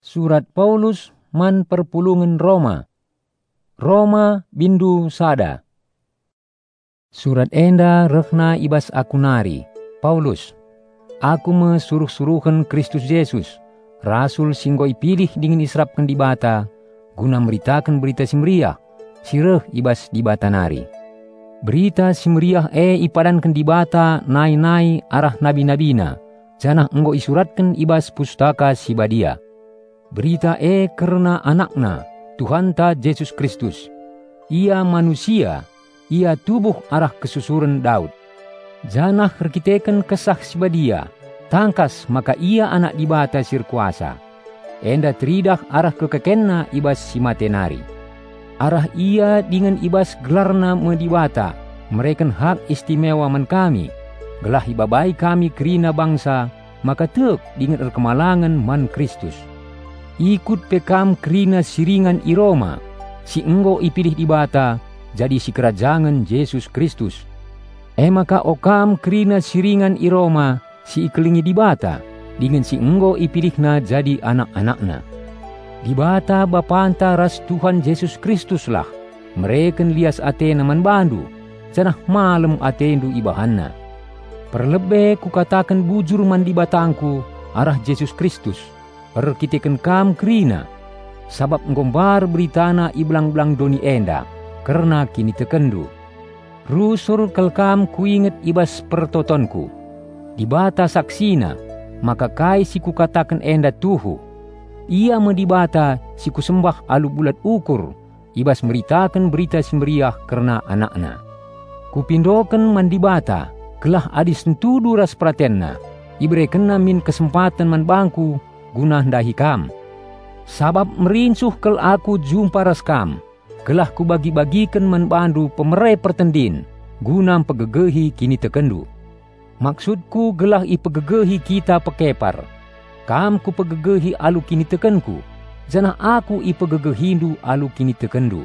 Surat Paulus man perpulungan Roma. Roma bindu sada. Surat enda rehna ibas aku nari. Paulus. Aku mesuruh-suruhan Kristus Yesus, rasul singgo ipilih dingin israpkan di bata, guna meritakan berita simriah, sireh ibas di bata nari. Berita simriah ipadankan di bata nai-nai arah nabi-nabina, janah enggo isuratkan ibas pustaka sibadia. Berita karena anakna, Tuhanta Yesus Kristus. Ia manusia, ia tubuh arah kesusuran Daud. Janah rekiteken kesah sibadia, tangkas maka ia anak di bata sirkuasa. Enda teridah arah kekekenna ibas si matenari. Arah ia dengan ibas gelarna medibata, mereken hak istimewa man kami. Gelah ibabai kami kerina bangsa, maka tek dengan erkemalangan man Kristus. Ikut pekam kerina siringan i Roma, si enggo ipilih di bata, jadi si kerajangan Yesus Kristus. Maka okam kerina siringan i Roma, si ikelingi di bata, dengan si enggo ipilihna jadi anak-anakna. Di bata bapanta ras Tuhan Yesus Kristus lah, mereken lias ate naman bandu, janah malam atendu ibahanna. Perlebe ku katakan bujur man di batangku, arah Yesus Kristus. Perkitikan kam kerina, sabab ngombar beritana iblang-blang doni enda, karena kini tekendu. Rusur kelkam kuinget ibas pertotonku, di bata saksina, maka kai si ku katakan enda tuhu. Ia medibata si ku sembah alu bulat ukur, ibas meritakan berita simriah karena anakna. Kupindoken mandibata, kelah adis entudu ras pratenna, ibrekena min kesempatan man bangku, guna dahi kam. Sabab merinsuh kel aku jumpa ras kam, kelah ku bagi-bagikan man bandu pemerai pertendin, guna pegegehi kini tekendu. Maksudku gelah ipegegehi kita pekepar, kam ku pegegehi alu kini tekenku, janah aku ipegegehindu alu kini tekendu.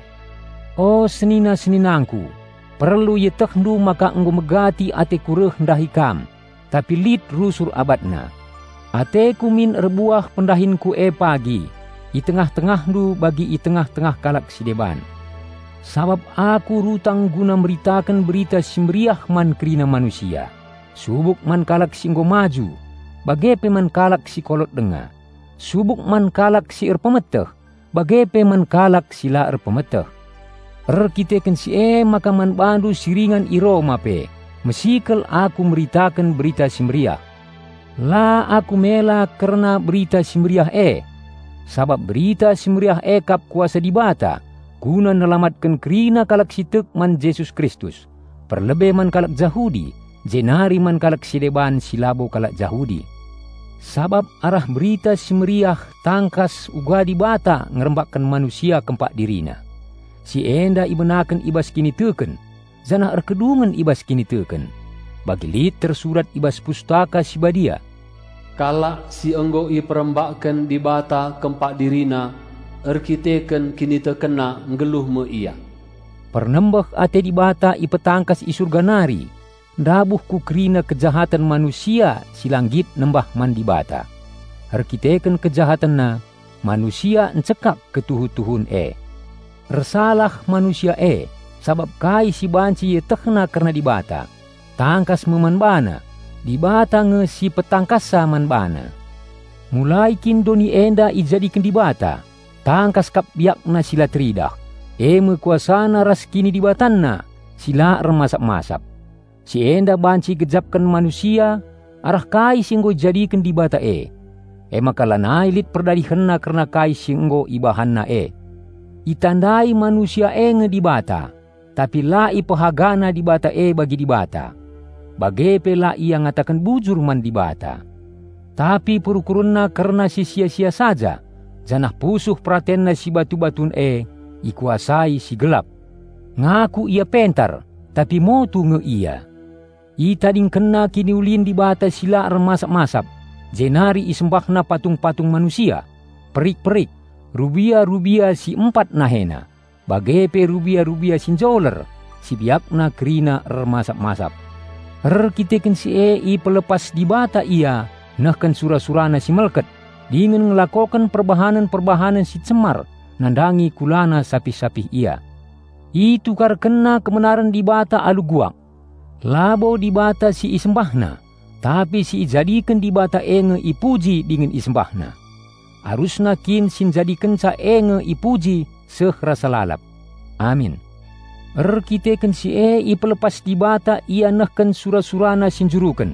Oh senina-seninangku, perlu ye tekndu maka enggo megati ate kureh dahi kam, tapi lid rusur abadna. Ateku min erbuah pendahinku pagi, i tengah-tengahdu bagi i tengah-tengah kalak sideban. Sabab aku rutang guna meritakan berita simriah man kerina manusia. Subuk man kalak singgo maju, bagepe man kalak si kolot denga. Subuk man kalak si erpemeteh, bagepe man kalak sila erpemeteh. Erkiteken si maka man bandu siringan i Roma pe, mesikel aku meritakan berita simriah. La aku mela karena berita simriah sabab berita simriah kap kuasa di bata, guna nelamatkan kerina kalak sitek man Yesus Kristus. Perlebe man kalak Jahudi, jenari man kalak sideban silabo kalak Jahudi. Sabab arah berita simriah tangkas uga di bata ngerembakkan manusia kempak dirina. Si enda ibenakan ibas kini teken, zanah erkedungan ibas kini teken. Bagi lit tersurat ibas pustaka sibadia. Kalak si enggo i perembakkan di bata kempak dirina, erkiteken kini terkena ngeluh me ia. Pernembah ate di bata i petangkas i surga nari, dabuh ku kerina kejahatan manusia silanggit nembah man di bata. Erkiteken kejahatanna, manusia encekak ketuhu-tuhun Ersalah manusia sabab kai si banci ye tekna karena di bata. Tangkas memanbana, di bata nge si petangkasa manbana. Mulai kin doni enda ijadikan di bata, tangkas kap biakna sila teridah. Mekuasana ras kini di batanna, sila remasak-masak. Si enda banci gejapkan manusia, arah kai singgo jadikan di bata maka lanai lit perdalihanna karena kai singgo ibahanna Itandai manusia nge di bata, tapi la ipahagana di bata bagi di bata. Bagepe la ia ngatakan bujur man di bata. Tapi purukurunna karena si sia-sia saja, janah pusuh pratenna si batu-batun ikuasai si gelap. Ngaku ia pentar, tapi motu nge ia. Itading kena kini ulin di bata sila remasak-masap, jenari isembahna patung-patung manusia, perik-perik, rubia-rubia si 4 nahena, bagepe rubia-rubia sinjoler, si biakna kerina remasak-masap. Erkiteken si pelepas di bata ia, nahkan surah-surana si melket, dengan ngelakokan perbahanan-perbahanan si cemar nandangi kulana sapih-sapih ia. Itu karena kebenaran di bata alu guak. Labo di bata si isembahna, tapi si jadikan di bata enge ipuji dengan isembahna. Arusna kin sin jadikan sa enge ipuji seh rasa lalap. Amin. Kitekan si ipelepas di bata ia nehken sura-surana sinjurukan.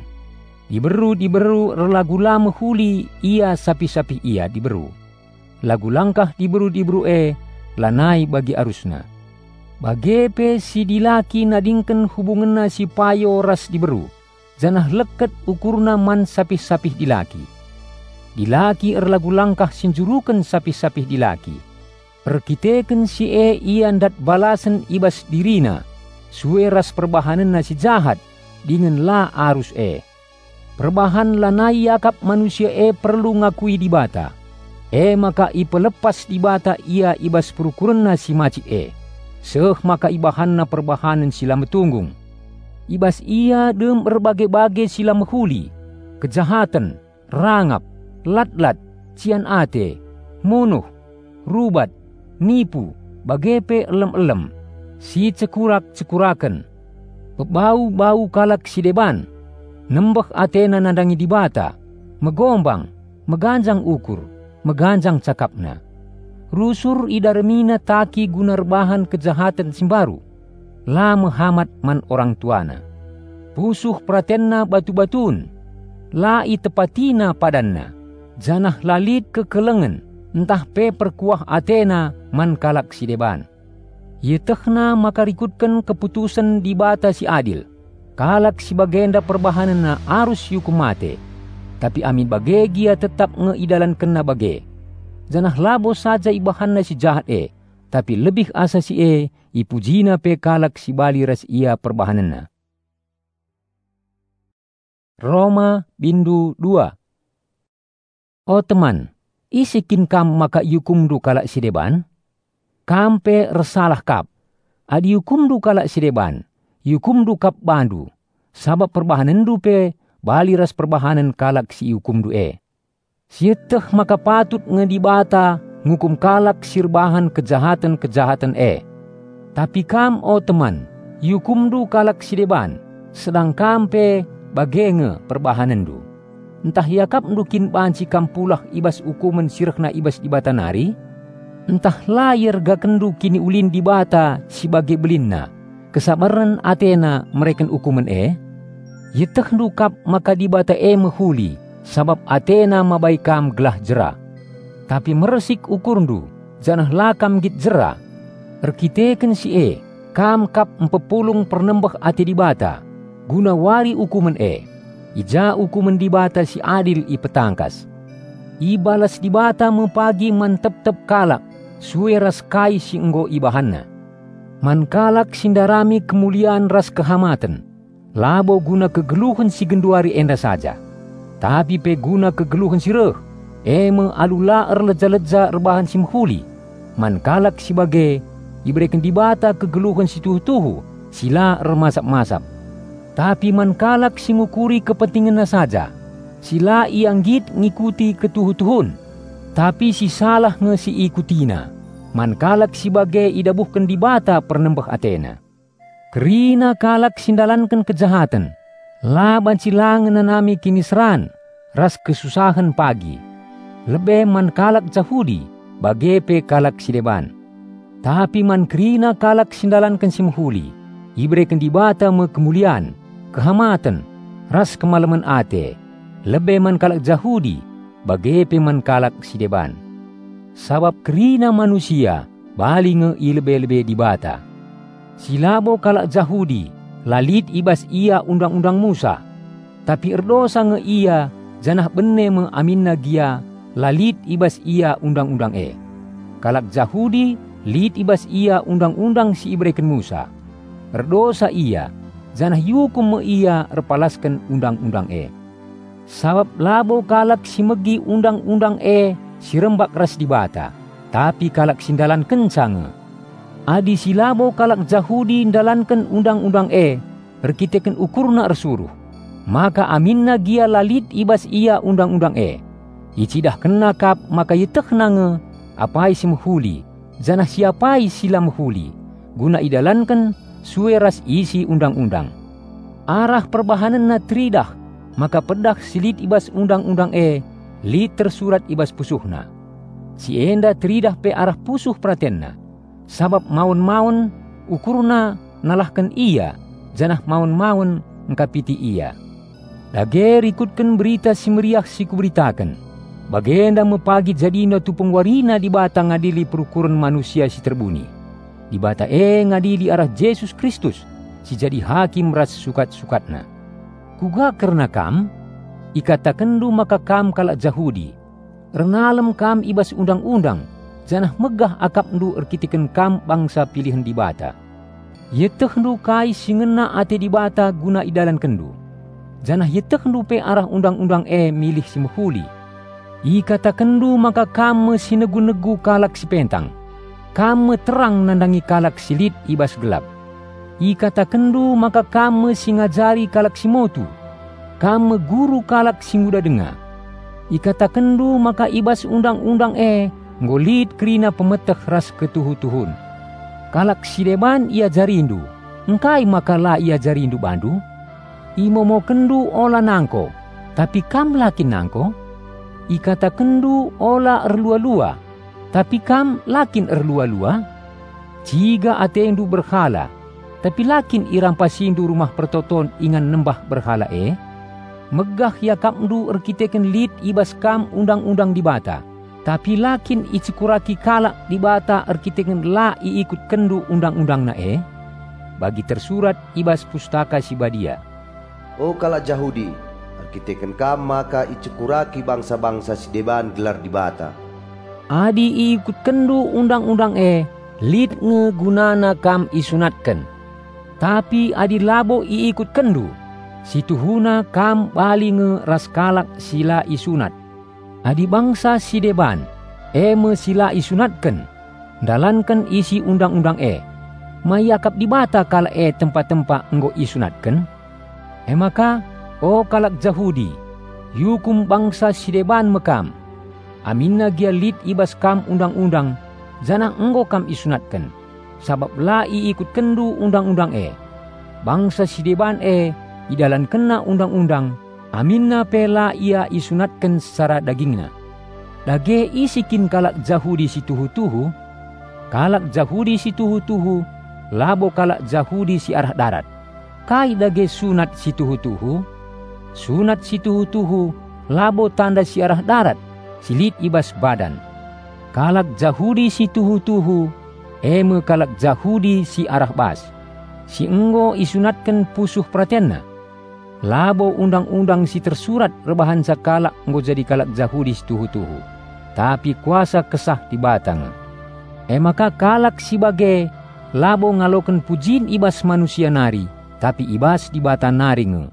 Diberu lagu lama huli ia sapi-sapi ia diberu. Lagu langkah diberu lanai bagi arusna. Bagepe si dilaki nadingken hubunganna si payo ras diberu. Janah leket ukurna man sapih-sapih dilaki. Dilaki lagu langkah sinjurukan sapih-sapih dilaki. Kitekan si ian dat balasan ibas dirina. Suwe ras perbahananna si jahat dengan la arus Perbahan lanai yakap manusia perlu ngakui di bata. Maka ipelepas di bata ia ibas perukuranna si maci Seh maka ibahanna perbahanan sila metunggung. Ibas ia dem berbagai-bagai sila mehuli. Kejahatan, rangap, lat-lat, cian ate, munuh, rubat, nipu, bagepe elem-elem, si cekurak-cekuraken, bau-bau kalak si deban, nembah atena nandangi di bata, megombang, meganjang ukur, meganjang cakapna. Rusur idarmina taki gunarbahan kejahatan simbaru, la mehamat man orang tuana. Pusuh pratenna batu-batun, la itepatina padanna, janah lalit kekelengen, entah pe perkuah atena man kalak si deban. Yetehna maka rikutkan keputusan di bata si adil. Kalak si bagenda perbahanana arus yukum mate. Tapi amin bagegia tetap ngeidalan kena bage. Janah labo saja ibahanna si jahat tapi lebih asa si ipujina pe kalak si bali ras ia perbahanana. Roma bindu 2. Oh teman, isikin kam maka yukum du kalak si deban? Kampe resalah kap. Adi yukum du kalak si deban. Yukum du kap bandu. Sabab perbahanan du pe bali ras perbahanan kalak si yukum du Sieteh maka patut ngedibata ngukum kalak sirbahan kejahatan-kejahatan Tapi kam oh teman, yukum du kalak si deban. Sedang kampe bagenge perbahanan du. Entah yakap ndukin banci kampulah ibas ukuman sirkna ibas di bata nari. Entah layar gakendu kini ulin di bata sebagai belinna. Kesabaran atena mereken ukuman Yeteh ndukap maka di bata mehuli. Sabab atena mabaikam gelah jera. Tapi meresik ukurndu janah lakam git jera. Erkiteken si kam kap empepulung pernembah ate di bata. Guna wari ukuman Ija ukuman di bata si adil ipetangkas. Ibalas di bata mempagi mantep-tep kalak. Suwe ras kai si enggo ibahanna. Man kalak sindarami kemuliaan ras kehamatan. Labo guna kegeluhan si genduari enda saja. Tapi pe guna kegeluhan si reh. Alula erleja-leja rebahan si mhuli. Man kalak si bage. Iberikan di bata kegeluhan si tuhu-tuhu. Sila ermasap-masap. Tapi man kalak si ngukuri kepentingannya saja. Sila ianggit ngikuti ketuhu-tuhun. Tapi si salah nge si ikutina. Man kalak si bage idabuhkan di bata pernembah atena. Kerina kalak sindalankan kejahatan. Laban silangan nanami kinisran. Ras kesusahan pagi. Lebe man kalak jahudi. Bage pe kalak si deban. Tapi man kerina kalak sindalankan si mhuli. Iberikan di bata me kemuliaan. Kehamatan. Ras kemalaman ate. Lebe man kalak jahudi. Bage pe man kalak si deban. Sabab kerina manusia bali nge ilebe-lebe di bata. Silabo kalak jahudi lalit ibas ia undang-undang Musa. Tapi erdosa nge ia janah benne me aminna gia lalit ibas ia undang-undang Kalak jahudi lit ibas ia undang-undang si iberikan Musa. Erdosa ia janah yukum me ia erpalaskan undang-undang Sabab labo kalak si megi undang-undang si rembak ras di bata. Tapi kalak sindalan kencang. Adi silabo kalak jahudi indalankan undang-undang erkiteken ukurna ersuruh. Maka aminna gia lalit ibas ia undang-undang Icidah kena kap maka yeteh nange apai si mahuli, janah siapai sila mahuli, guna idalankan sue ras isi undang-undang. Arah perbahanan na tridah, maka pedah silit ibas undang-undang lit tersurat ibas pusuhna. Si enda tridah pe arah pusuh pratenna, sabab maun-maun ukurna nalahkan ia, janah maun-maun ngkapiti ia. Dage rikutkan berita si meriah si kuberitakan, bagenda mepagi jadina tupung warina di bata ngadili perukuran manusia si terbuni. Di bata ngadili arah Yesus Kristus, si jadi hakim ras sukat-sukatna. Kuga karena kam, ikatakendu maka kam kalak Jahudi. Renalem kam ibas undang-undang, janah megah akap ndu erkitiken kam bangsa pilihan di bata. Yeteh ndu kai singena ate di bata guna idalan kendu. Janah yeteh ndu pe arah undang-undang milih si mahuli. Ikatakendu maka kam sinegu-negu kalak si pentang. Kam terang nandangi kalak silit ibas gelap. Ikatakendu maka kam singajari kalak si motu. Kam guru kalak si muda dengar. Ikatakendu maka ibas undang-undang ngolit kerina pemeteh ras ketuhu-tuhun. Kalak si deban ia jarindu, engkai maka la ia jarindu bandu. Imomo kendu ola nangko, tapi kam lakin nangko. Ikatakendu ola erlua-lua, tapi kam lakin erlua-lua. Jika atendu berhala, tapi lakin irampasindu rumah pertoton ingan nembah berhala megah ya kamdu erkiteken lit ibas kam undang-undang di bata, tapi lakin icikuraki kalak di bata erkiteken la iikut kendu undang-undang na bagi tersurat ibas pustaka si badia. O kalak Jahudi, erkiteken kam maka icukuraki bangsa-bangsa si deban gelar di bata. Adi iikut kendu undang-undang lit ngegunana kam isunatken, tapi adi labo iikut kendu, situhuna kam bali ras kalak sila isunat. Adi bangsa si deban me sila isunatken, dalankan isi undang-undang mayakap di bata kalak tempat-tempat enggo isunatken. Maka o kalak Jahudi, yukum bangsa si deban mekam, aminna gia lit ibas kam undang-undang, janah enggo kam isunatken, sabab la iikut kendu undang-undang bangsa si deban idalan kena undang-undang, aminna pela ia isunatkan secara dagingna. Dage isikin kalak Jahudi si tuhu-tuhu, kalak Jahudi si tuhu-tuhu, labo kalak Jahudi si arah darat. Kai dage sunat si tuhu-tuhu, sunat si tuhu-tuhu, labo tanda si arah darat, silit ibas badan. Kalak Jahudi si tuhu-tuhu, eme kalak Jahudi si arah bas. Si enggo isunatkan pusuh pratenna. Labo undang-undang si tersurat rebahan sakala enggo jadi kalak Jahudi si tuhu-tuhu, tapi kuasa kesah di batang. Maka kalak si bage labo ngaloken pujin ibas manusia nari, tapi ibas di bata naring.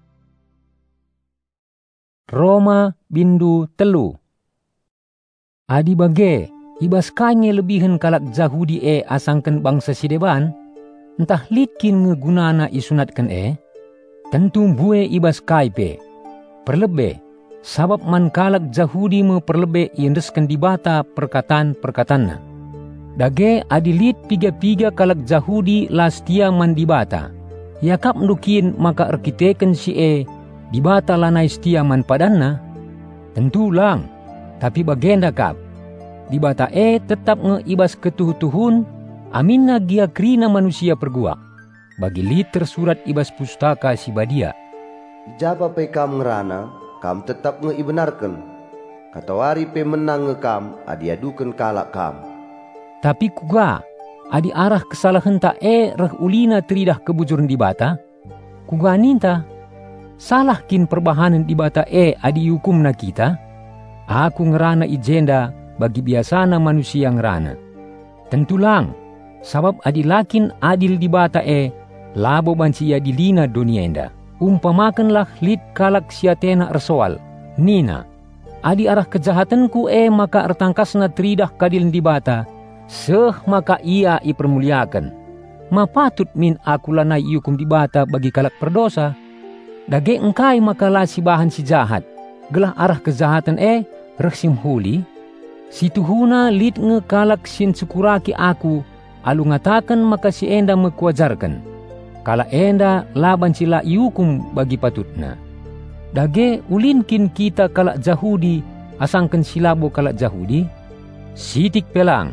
Roma bindu telu. Adi bage ibas kanye lebihan kalak Jahudi asangken bangsa si deban, entah likin ngegunana isunatkan tentu bue ibas kaipe perlebe, sabab man kalak Jahudi perlebe iendeskan di bata perkataan-perkataanna. Dage adilit piga-piga kalak Jahudi lastia man di bata, yakap ndukin maka erkiteken si di bata lanai setia man padanna. Tentu lang, tapi bagenda kap di bata tetap ngeibas ketuh-tuhun, aminna gia krina manusia perguak. Bagi lit tersurat ibas pustaka si badia. Japa pe kam ngerana, kam tetap ngeibenarkan. Katawari pe menang ngekam, adi adukan kalak kam. Tapi kuga, adi arah kesalahan tak reh ulina teridah kebujuran di bata. Kuga ninta, salah kin perbahanan di bata adi hukum na kita. Aku ngerana ijenda bagi biasana manusia ngerana. Tentu lang, sabab adi lakin adil di bata labo bansi ya dilina dunia enda. Umpamakanlah lit kalak siatena ersoal, nina, adi arah kejahatanku maka ertangkasna teridah kadil di bata, seh maka ia ipermuliakan. Ma patut min aku lanai yukum di bata bagi kalak perdosa. Dage engkai maka la si bahan si jahat, gelah arah kejahatan Reksim huli, si Tuhuna lit nge kalak sin sukuraki aku, alu ngatakan maka si enda mekuajarkan. Kala enda laban sila iukum bagi patutna. Dage ulinkin kita kalak Jahudi, asangkan silabo kalak Jahudi. Sitik pelang,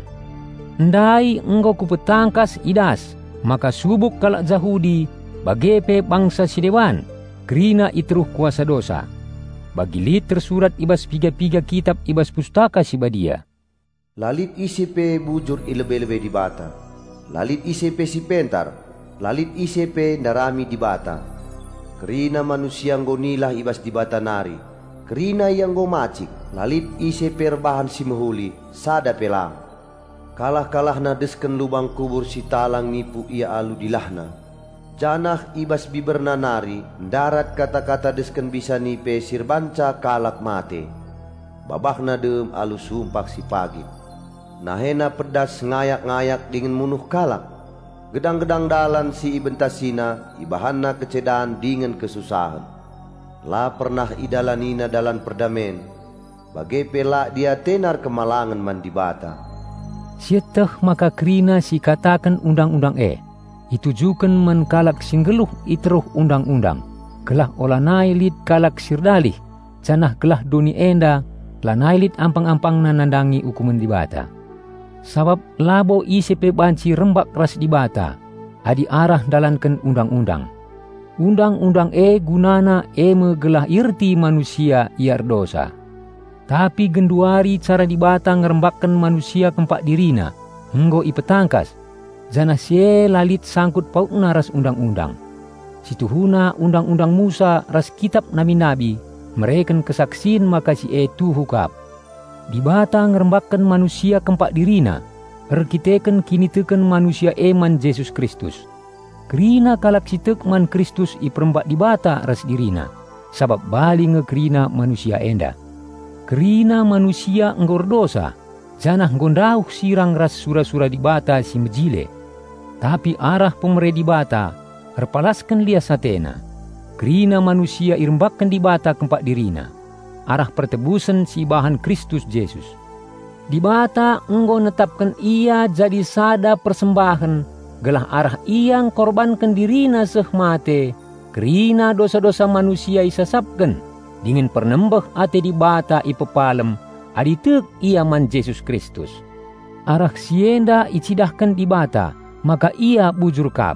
ndai engkau kupetangkas idas, maka subuk kalak Jahudi, bagepe bangsa sidewan, kerina itruh kuasa dosa. Bagi lit tersurat ibas piga-piga kitab ibas pustaka si badia. Lalit isipe bujur ilebe-lebe di bata. Lalit isipe si pentar. Lalit isipe narami di bata. Kerina manusia ngonilah ibas di bata nari. Kerina yang go macik. Lalit isipe rebahan si mehuli. Sada pelang. Kalah-kalah na desken lubang kubur si talang nipu ia alu dilahna. Janah ibas biberna nari, darat kata-kata desken bisa nipe sirbanca kalak mate. Babahna dem alu sumpak si pagi. Nahena pedas ngayak-ngayak dingin munuh kalak. Gedang-gedang dalan si ibentasina, ibahanna kecedaan dingin kesusahan. La pernah idalanina dalan perdamen, bagai pelak dia tenar kemalangan mandibata. Sieteh maka kerina si katakan undang-undang itujukan menkalak singgeluh itruh undang-undang. Gelah olanai lit kalak sirdalih, canah gelah duni enda, lanai lit ampang-ampang nanandangi hukuman dibata. Sabab labo isipe banci rembak ras dibata, adi arah dalankan undang-undang. Undang-undang gunana megelah irti manusia iar dosa. Tapi genduari cara dibata ngerembakkan manusia kempak dirina, enggo ipetangkas. Jana sie lalit sangkut pautna ras undang-undang. Situhuna undang-undang Musa ras kitab nabi-nabi, mereken kesaksin maka si tu hukap. Dibata ngerembakkan manusia kempak dirina, erkiteken kini teken manusia man Yesus Kristus. Kerina kalak si tekman Kristus iperembak dibata ras dirina, sabab bali ngekerina manusia enda. Kerina manusia enggor dosa, janah gondauh sirang ras sura-sura dibata si mejile. Tapi arah pemere dibata, herpalaskan lia satena. Kerina manusia irembakkan dibata kempak dirina. Arah pertebusan si bahan Kristus Yesus. Dibata engkau netapkan ia jadi sada persembahan. Gelah arah iang korbankan dirina seh mate. Kerina dosa-dosa manusia isasapkan. Dingin pernembeh ate dibata ipepalem. Aditek ia man Yesus Kristus. Arah sienda icidahkan dibata. Maka ia bujur kab.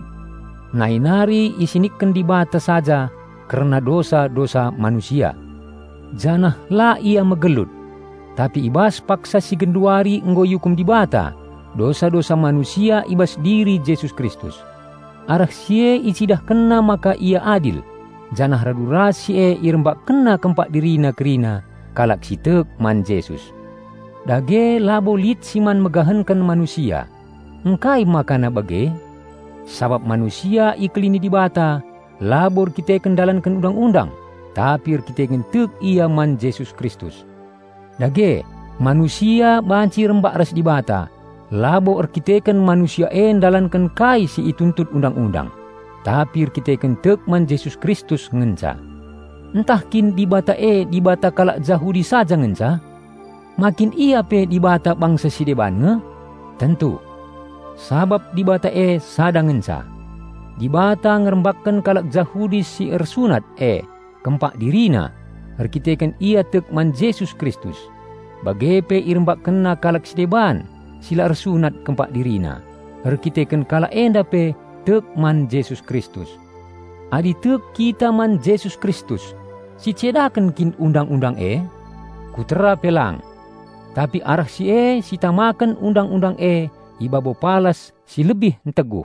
Nainari isinikkan dibata saja karena dosa-dosa manusia. Janah la ia megelut. Tapi ibas paksa si genduari enggo yukum dibata. Dosa-dosa manusia ibas diri Yesus Kristus. Arah sie icidah kena maka ia adil. Janah radura sie irembak kena kempak dirina kerina. Kalak si tek man Yesus. Dage labo lit siman megahenkan manusia. Engkai makana bage, sabab manusia iklini dibata, labor kita kendalankan undang-undang, tapi kita tek ia man Yesus Kristus. Dage, manusia banci rembak ras dibata, labor kita manusia dalankan kai si ituntut undang-undang, tapi kita tek man Yesus Kristus ngenca. Entah kin dibata dibata kalak Jahudi saja ngenca, makin ia dibata bangsa sideban nge, tentu. Sabab dibata sadang ngenca. Dibata ngerembakkan kalak Jahudi si ersunat kempak dirina. Erkitekan ia tek man Yesus Kristus. Bagepe irembak kena kalak sideban sila ersunat kempak dirina. Erkitekan kalak enda tek man Yesus Kristus. Adi tek kita man Yesus Kristus. Si cedakan kin undang-undang kutera pelang. Tapi arah si si tamakan undang-undang ibabo palas si lebih teguh.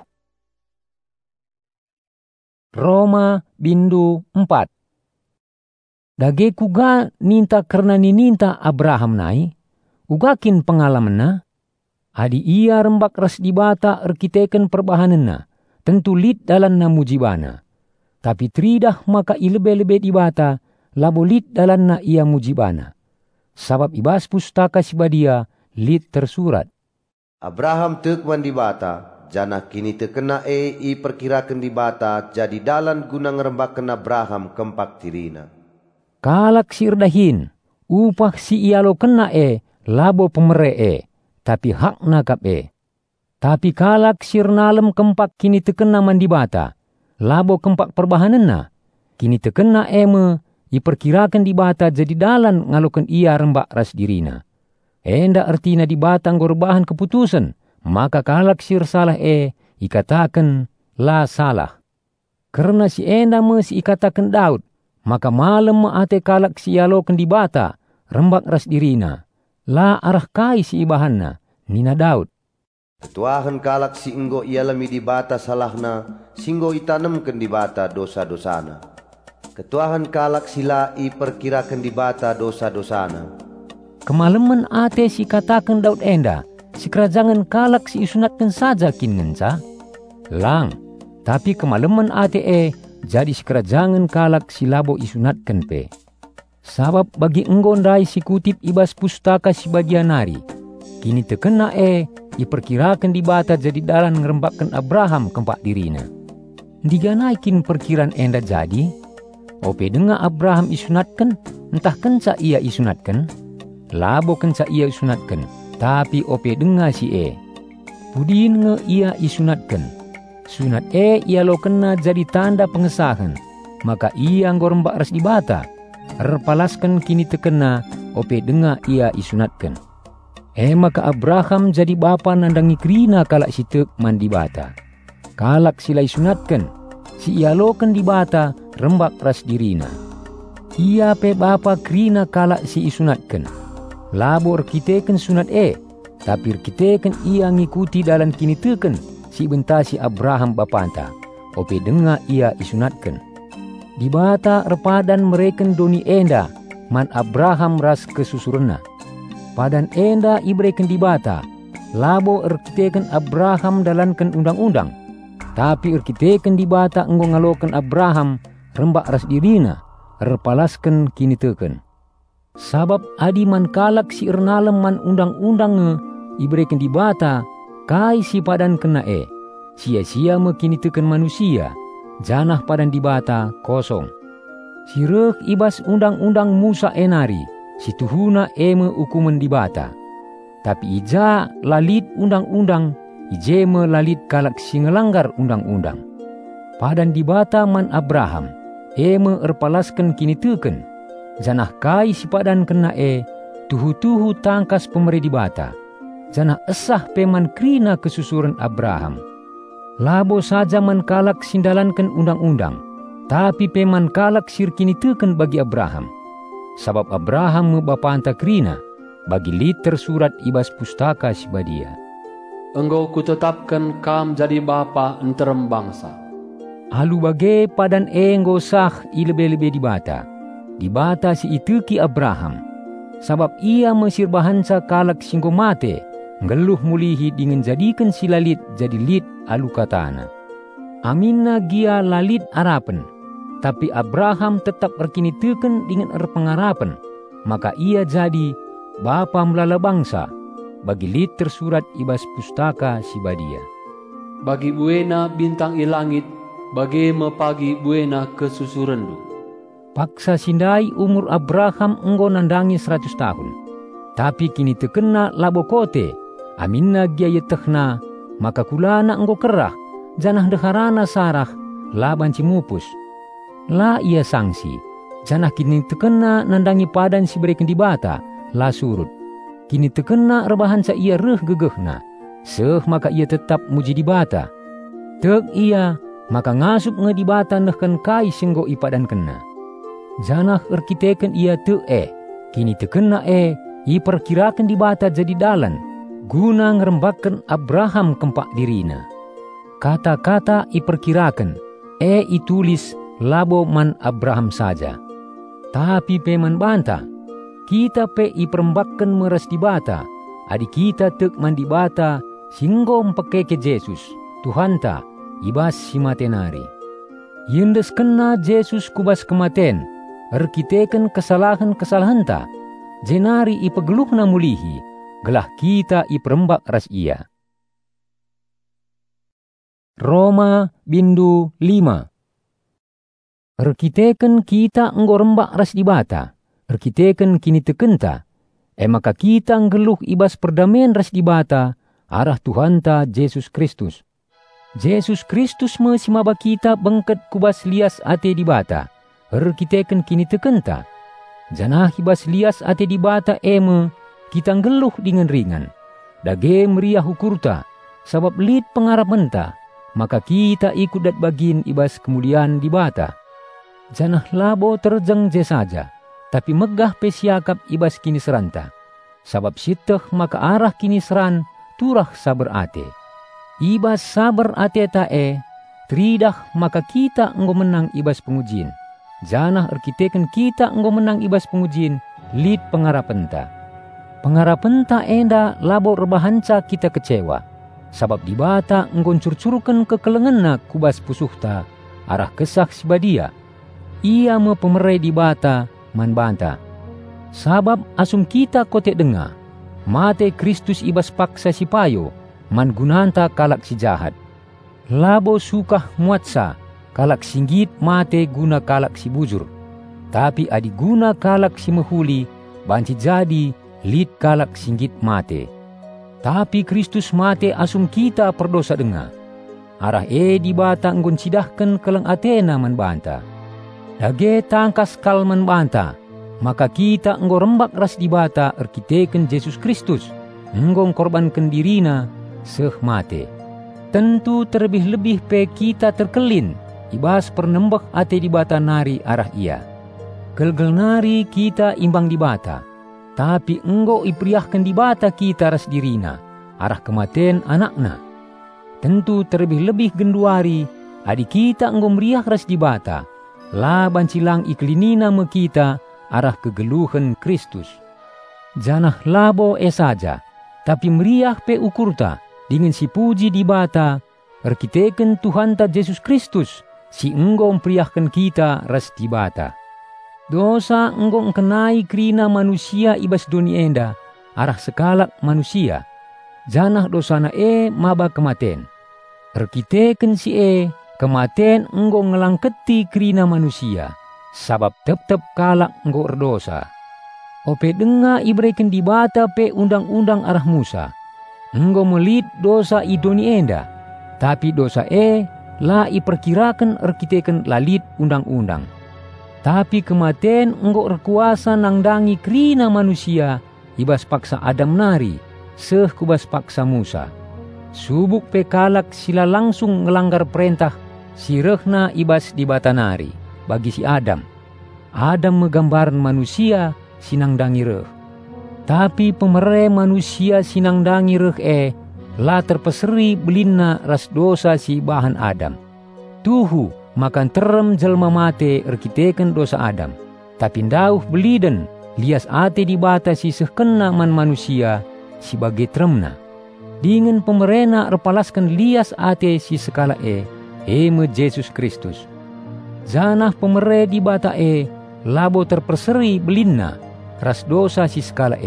Roma bindu 4. Dage kuga ninta karena nininta Abraham nai, ugakin pengalaman na, adi ia rembak ras dibata erkiteken perbahanan na, tentu lit dalan na mujibana. Tapi tridah maka ilebe-lebe dibata, labo lit dalan na ia mujibana. Sabab ibas pustaka si badia lit tersurat. Abraham tekman dibata, janah kini tekena perkirakan dibata, jadi dalan guna ngerembakkan Abraham kempak tirina. Kalak sirdahin, Upah si ialo kena labo pemere tapi hak nakap Tapi kalak sirnalem kempak kini tekena mandibata, labo kempak perbahanenna, kini tekena iperkirakan dibata jadi dalan ngalokan ia rembak ras dirina. Enda artina dibata ngorbahan keputusan, maka kalak sir salah ikatakan la salah. Karena si enda si ikatakan Daud, maka malam ate kalak si yalokan dibata, rembak ras dirina. La arah kai si ibahanna, nina Daud. Ketuahan kalak si enggo ialami dibata salahna, singgo itanamkan dibata dosa-dosana. Ketuahan kalak sila iperkirakan dibata dosa-dosana. Kemalaman ate si katakan Daud enda, si kerajangan kalak si isunatkan saja kinenca. Lang, tapi kemalaman ate jadi si kerajangan kalak si labo isunatkan pe. Sabab bagi enggo ndai si kutip ibas pustaka si badianari, kini tekena iperkirakan dibata jadi dalan ngerembakkan Abraham kempak dirina. Diganaikin perkiraan enda jadi, ope denga Abraham isunatkan, entah kenca ia isunatkan, labo kenca ia isunatkan, tapi ope denga si Pudin nge ia isunatkan. Sunat ia lo kena jadi tanda pengesahan, maka ia ngorembak ras dibata, repalaskan kini tekena, ope denga ia isunatkan. Maka Abraham jadi bapa nandangi krina kalak si tek mandibata. Kalak sila isunatkan, si ialokan dibata rembak ras dirina. Ia pe bapa krina kalak si isunatkan. Labor kiteken sunat tapi kiteken ia ngikuti dalam kini teken si bentasi Abraham bapanta. Ope denga ia isunatkan. Dibata repadan mereken doni enda man Abraham ras kesusurna. Padan enda ibreken dibata, labo erkiteken Abraham dalankan undang-undang. Tapi erkiteken dibata enggo ngalokan Abraham rembak ras dirina, repalaskan kini teken. Sabab adi man kalak si ernalem man undang-undang ibreken dibata, kai si padan kena sia-sia me kini teken manusia, janah padan dibata kosong. Sireh ibas undang-undang Musa enari, si tuhuna hukuman dibata. Tapi ija lalit undang-undang, ije lalit kalak si ngelanggar undang-undang. Padan dibata man Abraham, erpalaskan kini teken. Janah kai si padan kena tuhu-tuhu tangkas pemeri dibata. Janah esah peman krina kesusuran Abraham. Labo saja man kalak sindalankan undang-undang, tapi peman kalak sir kini teken bagi Abraham. Sabab Abraham bapanta krina, bagi liter surat ibas pustaka si badia. Engkau kutetapkan kam jadi bapa enterem bangsa. Alu bage padan enggo sah ilebe-lebe dibata. Dibata si ituki Abraham. Sabab ia mesir bahansa kalak singgo mate, ngeluh mulihi dengan jadikan si lalit jadi lit alu katana. Aminna gia lalit arapen. Tapi Abraham tetap erkini teken dengan erpengarapan, maka ia jadi bapa melala bangsa, bagi liter surat ibas pustaka si badia. Bagi buena bintang ilangit, bagi mepagi buena kesusurendu. Paksa sindai umur Abraham enggo nandangi 100 tahun. Tapi kini tekena labo kote, aminna gia yetehna, maka kulana enggo kerah, janah deharana sarah, laban cimupus. La ia sangsi, janah kini tekena nandangi padan si bereken dibata, la surut. Kini tekena rebahan sa ia reh gegehna, seh maka ia tetap muji dibata. Tek ia, maka ngasup ngedibata nehken kai singgo ipadan kena. Janah erkiteken ia kini tekena iperkirakan dibata jadi dalan, guna ngerembakan Abraham kempak dirina. Kata-kata iperkirakan, itulis labo man Abraham saja. Tapi peman banta, kita iperembakkan meras dibata, adik kita tek mandibata, singgo mpekeke Yesus, Tuhanta, ibas si matenari. Yendes kena Yesus kubas kematen, erkiteken kesalahan-kesalahanta, jenari ipegeluhna mulihi, gelah kita iperembak ras ia. Roma bindu 5. Erkiteken kita enggo rembak ras dibata, Erkiteken kini tekenta, maka kita nggeluh ibas perdamaian ras dibata arah Tuhanta Yesus Kristus. Yesus Kristus me simaba kita bengket kubas lias ate dibata. Erkiteken kini tekenta, janah ibas lias ate dibata kita nggeluh dengan ringan. Dage meriah ukurta, sabab lid pengarapenta, maka kita ikut dat bagin ibas kemuliaan dibata. Janah labo terjeng je saja, tapi megah pesiakap ibas kini seranta. Sabab siteh maka arah kini seran turah sabar ate. Ibas sabar ate tae, tridah maka kita enggo menang ibas pengujin. Janah erkiteken kita enggo menang ibas pengujin, lid pengarapenta. Pengarapenta enda labo rebahanca kita kecewa. Sabab dibata enggo curcurkan kekelengenna kubas pusuhta, arah kesah sibadia. Ia me pemerai dibata manbanta. Sabab asum kita kote denga, mate Kristus ibas paksa si payo, man gunanta kalak si jahat. Labo sukah muatsa, kalak singgit mate guna kalak si bujur. Tapi adi guna kalak si mehuli, banci jadi lid kalak singgit mate. Tapi Kristus mate asum kita perdosa denga. Arah dibata nggon sidahken keleng atena manbanta. Dage tangkas kal manbanta, maka kita enggo rembak ras dibata erkiteken Yesus Kristus, enggong korbankan dirina seh mate. Tentu terlebih-lebih pe kita terkelin, ibas pernembek ate dibata nari arah ia. Gelgel nari kita imbang dibata, tapi enggo ipriahkan dibata kita ras dirina, arah kematian anakna. Tentu terlebih-lebih genduari, adi kita enggo meriah ras dibata, laban cilang iklinina me kita arah kegeluhan Kristus. Janah labo saja, tapi meriah pe ukurta, dengan si puji dibata, erkiteken Tuhanta Yesus Kristus, si enggo mpriahkan kita ras dibata. Dosa enggo kenai krina manusia ibas dunia enda, arah sekalak manusia. Janah dosana maba kematen. Erkiteken si kematen enggo ngelangketi krina manusia, sabab tep-tep kalak enggo erdosa. Ope denga ibreken dibata pe undang-undang arah Musa. Enggo melid dosa i dunia enda, tapi dosa la iperkirakan erkiteken lalit undang-undang. Tapi kematen enggo erkuasa nangdangi krina manusia ibas paksa Adam nari, seh kubas paksa Musa. Subuk pe kalak sila langsung ngelanggar perintah sirehna ibas dibata nari bagi si Adam. Adam menggambaran manusia sinangdangi reh. Tapi pemere manusia sinangdangi reh la terpeseri belinna ras dosa si bahan Adam. Tuhu makan terem jelma mate erkiteken dosa Adam. Tapi ndauh beliden lias ate dibata si sehkena man manusia sebagai teremna. Dengan pemerena erpalaskan lias ate si sekala me Yesus Kristus. Janah pemere dibata labo terperseri belinna ras dosa si sekala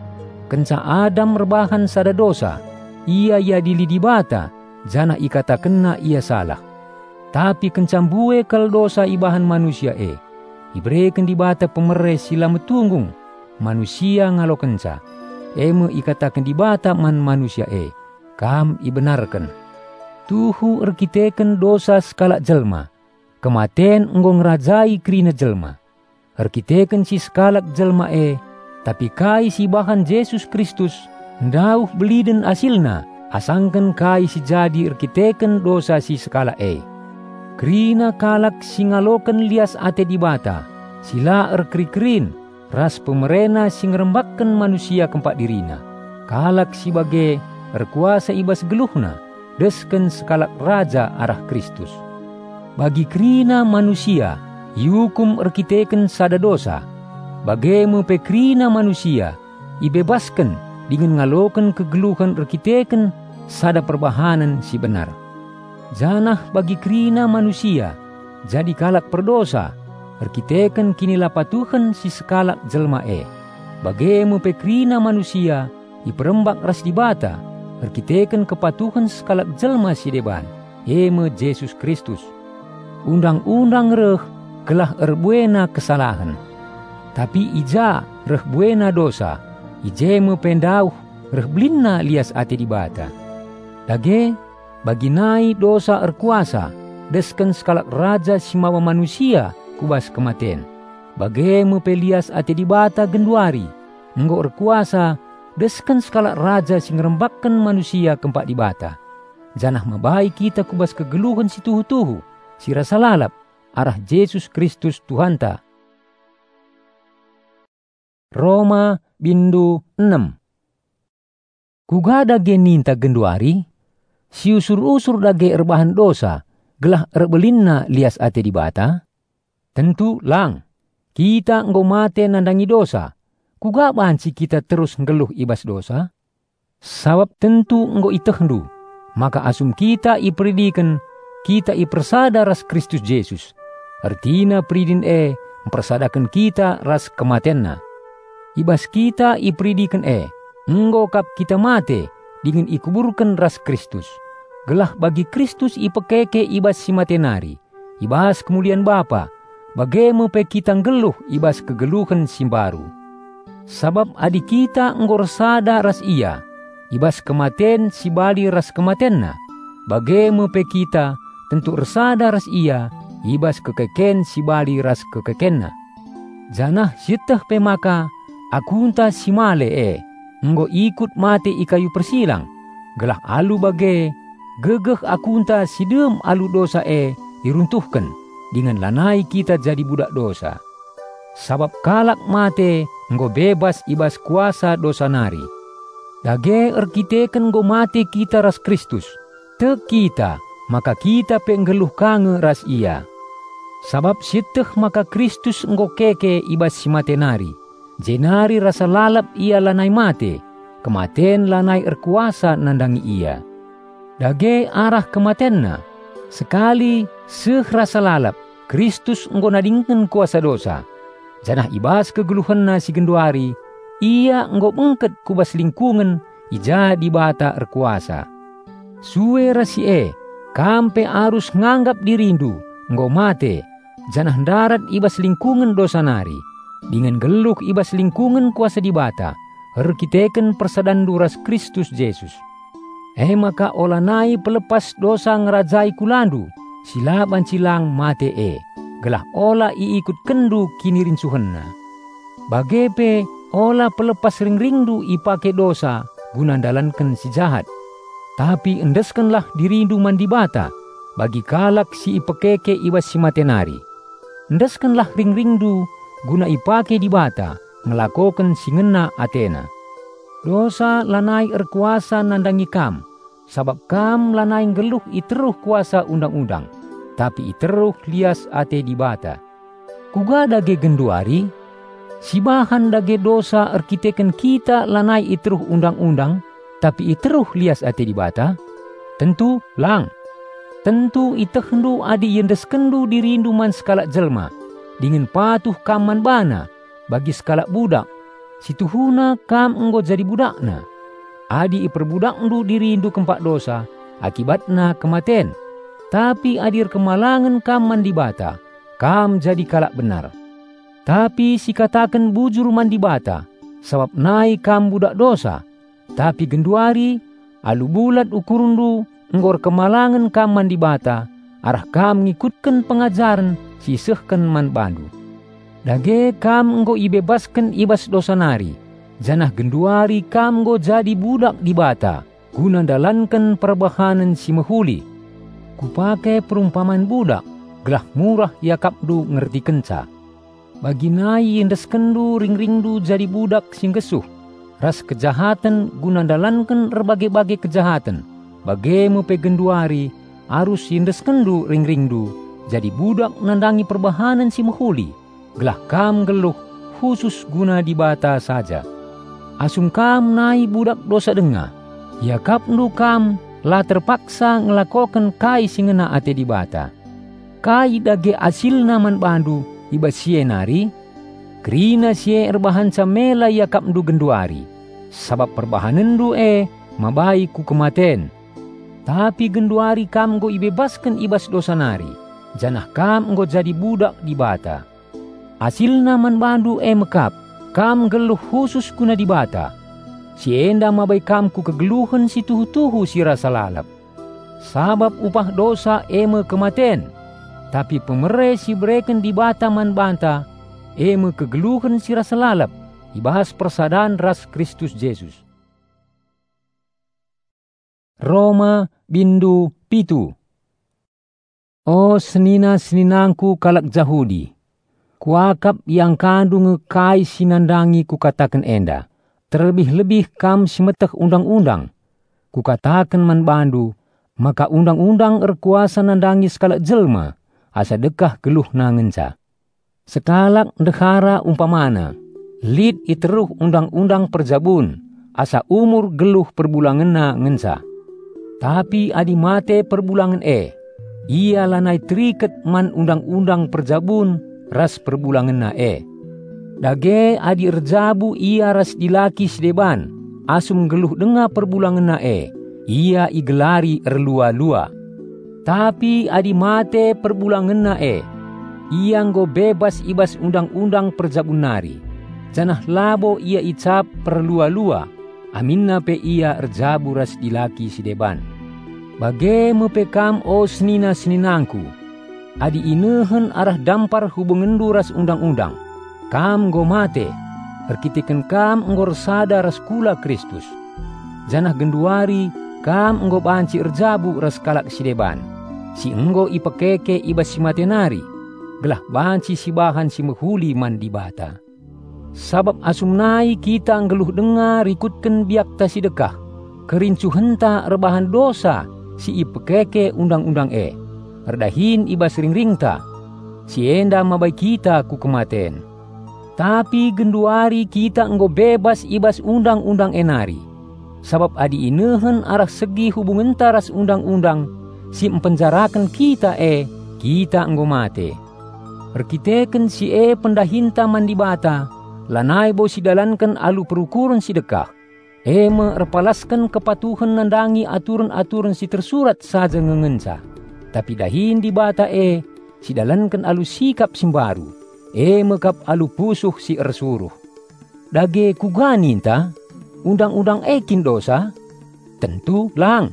Kenca Adam rebahan sada dosa, ia dili dibata, janah ikata kena ia salah. Tapi kencambue kal dosa ibahan manusia ibreken dibata pemere sila metunggung, manusia ngalo kenca. Me ikatakan dibata man manusia kam ibenarkan. Tuhu erkiteken dosa skala jelma, kematen enggo ngerajai krina jelma. Erkiteken si skalak jelma tapi kai si bahan Yesus Kristus, ndauh beliden asilna, asangken kai si jadi erkiteken dosa si skala Krina kalak singaloken lias ate dibata, sila erkri-krin, ras pemerena sing rembakkan manusia kempak dirina. Kalak si bage erkuasa ibas geluhna, desken sekalak raja arah Kristus. Bagi krina manusia, yukum erkiteken sada dosa. Bagemu pe krina manusia, ibebaskan dengan ngaloken kegeluhan erkiteken sada perbahanan si benar. Janah bagi krina manusia, jadi kalak perdosa, erkiteken kini lapatuhan si sekalak jelma Bagemu pe krina manusia, iperembak ras dibata, erkiteken kepatuhan sekalak jelma si deban, me Yesus Kristus. Undang-undang reh kelah erbuena kesalahan. Tapi ija reh buena dosa, ije mependauh reh belinna lias ate di bata. Dage bagi nai dosa erkuasa, desken sekalak raja simawa manusia kubas kematen. Bage mepelias ate di bata genduari, enggo erkuasa desken sekalak raja sing ngerembakkan manusia kempak di bata. Janah mabai kita kubas kegeluhan si tuhu-tuhu, si rasa lalap, arah Yesus Kristus Tuhanta. Roma bindu 6. Kuga dage ninta genduari, si usur-usur dage erbahan dosa, gelah erbelinna lias ate di bata. Tentu lang, kita enggo mate nandangi dosa, kuga banci kita terus ngeluh ibas dosa? Sabab tentu enggo itehdu, maka asum kita ipridikan, kita ipersada ras Kristus Yesus. Artina pridin mempersadakan kita ras kematenna. Ibas kita ipridikan enggo kap kita mate, dengan ikuburkan ras Kristus. Gelah bagi Kristus ipekeke ibas si matenari, ibas kemuliaan Bapa, bagaimana pe kita ngeluh ibas kegeluhan si baru. Sabab adik kita enggo resada ras ia, ibas kematen si bali ras kematenna, bagaimana pe kita tentu resada ras ia, ibas kekeken si bali ras kekekenna. Janah sitah pe maka akunta si male enggo ikut mate ikayu persilang, gelah alu bage gegeh akunta si dem alu dosa diruntuhkan, dengan lanai kita jadi budak dosa. Sabab kalak mate enggo bebas ibas kuasa dosa nari. Dage erkiteken go mate kita ras Kristus, te kita, maka kita pe ngeluh kange ras ia. Sabab siteh maka Kristus enggo keke ibas si matenari, jenari rasa lalap ia lanai mate, kematen lanai erkuasa nandangi ia. Dage arah kematenna, sekali seh rasa lalap, Kristus enggo nadingken kuasa dosa. Janah ibas kegeluhanna si genduari, ia enggo mengket kubas lingkungan ija di bata erkuasa. Suwe rasi kampe arus nganggap dirindu enggo mate, janah darat ibas lingkungan dosa nari, dengan geluh ibas lingkungan kuasa di bata, herkiteken persadandu ras Kristus Yesus. Maka olanai pelepas dosa ngerajai kulandu, sila bancilang mate gelah ola iikut kendu kinirin suhenna. Bagepe ola pelepas ring-ringdu ipake dosa guna dalankan si jahat. Tapi endeskanlah dirindu mandi bata, bagi kalak si ipekeke ibas si matenari. Endeskanlah ring-ringdu guna ipake di bata, ngelakokan si ngena atena. Dosa lanai erkuasa nandangi kam, sabab kam lanai ngeluh iteruh kuasa undang-undang, tapi iteruh lias ate di bata. Kuga dage genduari, si bahan dage dosa erkiteken kita lanai iteruh undang-undang, tapi iteruh lias ate di bata. Tentu lang, tentu itehdu adi yendeskendu dirindu man sekalak jelma, dengan patuh kaman bana, bagi sekalak budak, situhuna kam enggo jadi budakna. Adi iperbudakndu dirindu kempak dosa, akibatna kematen. Tapi adir kemalangan kam mandi bata, kam jadi kalak benar. Tapi si katakan bujur mandi bata, sabab nai kam budak dosa. Tapi genduari, alu bulat ukurundu, enggor kemalangan kam mandi bata, arah kam ngikutkan pengajaran sisehkan man bandu. Dage kam enggo ibebaskan ibas dosa nari, janah genduari kam enggo jadi budak di bata, guna dalankan perbahanan si mehuli. Kupake perumpamaan budak, gelah murah yakapdu ngerti kenca. Bagi nai indeskendu ring-ringdu jadi budak sing gesuh, ras kejahatan guna dalankan berbagai-bagai kejahatan. Bagemu pe genduari arus indeskendu ring-ringdu jadi budak nandangi perbahanan si mehuli. Gelah kam geluh khusus guna di bata saja. Asum kam nai budak dosa denga, yakapnu kam la terpaksa ngelakokan kai singena ate di bata. Kai dage asil naman bandu iba sie nari, krina sie erbahan samela yakapnu genduari, sabab perbahanendu mabai ku kematen. Tapi genduari kam go ibebaskan ibas dosa nari, janah kam go jadi budak di bata. Asilna man bandu mekap, kam geluh khusus kuna dibata. Si enda mabai kam ku kegeluhan si tuhu-tuhu si rasa lalap. Sabab upah dosa kematen, tapi pemere si bereken dibata man banta, kegeluhan si rasa lalap, ibahas persadaan ras Kristus Yesus. Roma bindu 7. O senina-seninangku kalak Jahudi, kuakap yang kandung kai sinandangi kukatakan enda, terlebih-lebih kam simeteh undang-undang. Kukatakan man bandu, maka undang-undang erkuasa nandangi sekalak jelma, asa dekah geluh nangenca. Sekalak dehara umpamana, lid iteruh undang-undang perjabun, asa umur geluh perbulangena ngenca. Tapi adi mate perbulangan ia lanai teriket man undang-undang perjabun ras perbulangan Dage adi erjabu ia ras dilaki sedeban, asum geluh denga perbulangan ia igelari erlua-lua. Tapi adi mate perbulangan ia nggo bebas ibas undang-undang perjabun nari. Janah labo ia icap perlua-lua, aminna pe ia erjabu ras dilaki sedeban. Bage mepekam o senina-seninangku, adi inehen arah dampar hubungendu ras undang-undang. Kam nggo mate, erkitiken kam nggo resada ras kula Kristus. Janah genduari kam nggo banci erjabu ras kalak sideban. Si enggo ipekeke ibas si matenari, gelah banci si bahan si mehuli man dibata. Sabab asumnai kita nggeluh dengar ikutken biak ta si dekah, kerincuhenta rebahan dosa si ipekeke undang-undang erdahin ibas ring-ringta, si enda mabai kita ku kematen. Tapi genduari kita enggo bebas ibas undang-undang enari, sabab adi inehen arah segi hubungenta ras undang-undang, si empenjarakan kita kita enggo mate. Erkiteken si pendahinta mandibata, lanai bo si dalankan alu perukuran si dekah, erpalaskan kepatuhan nandangi aturan-aturan si tersurat saja ngengenca. Tapi dahin dibata si dalankan alu sikap simbaru, mekap alu pusuh si ersuruh. Dage kuganinta, undang-undang kin dosa? Tentu lang.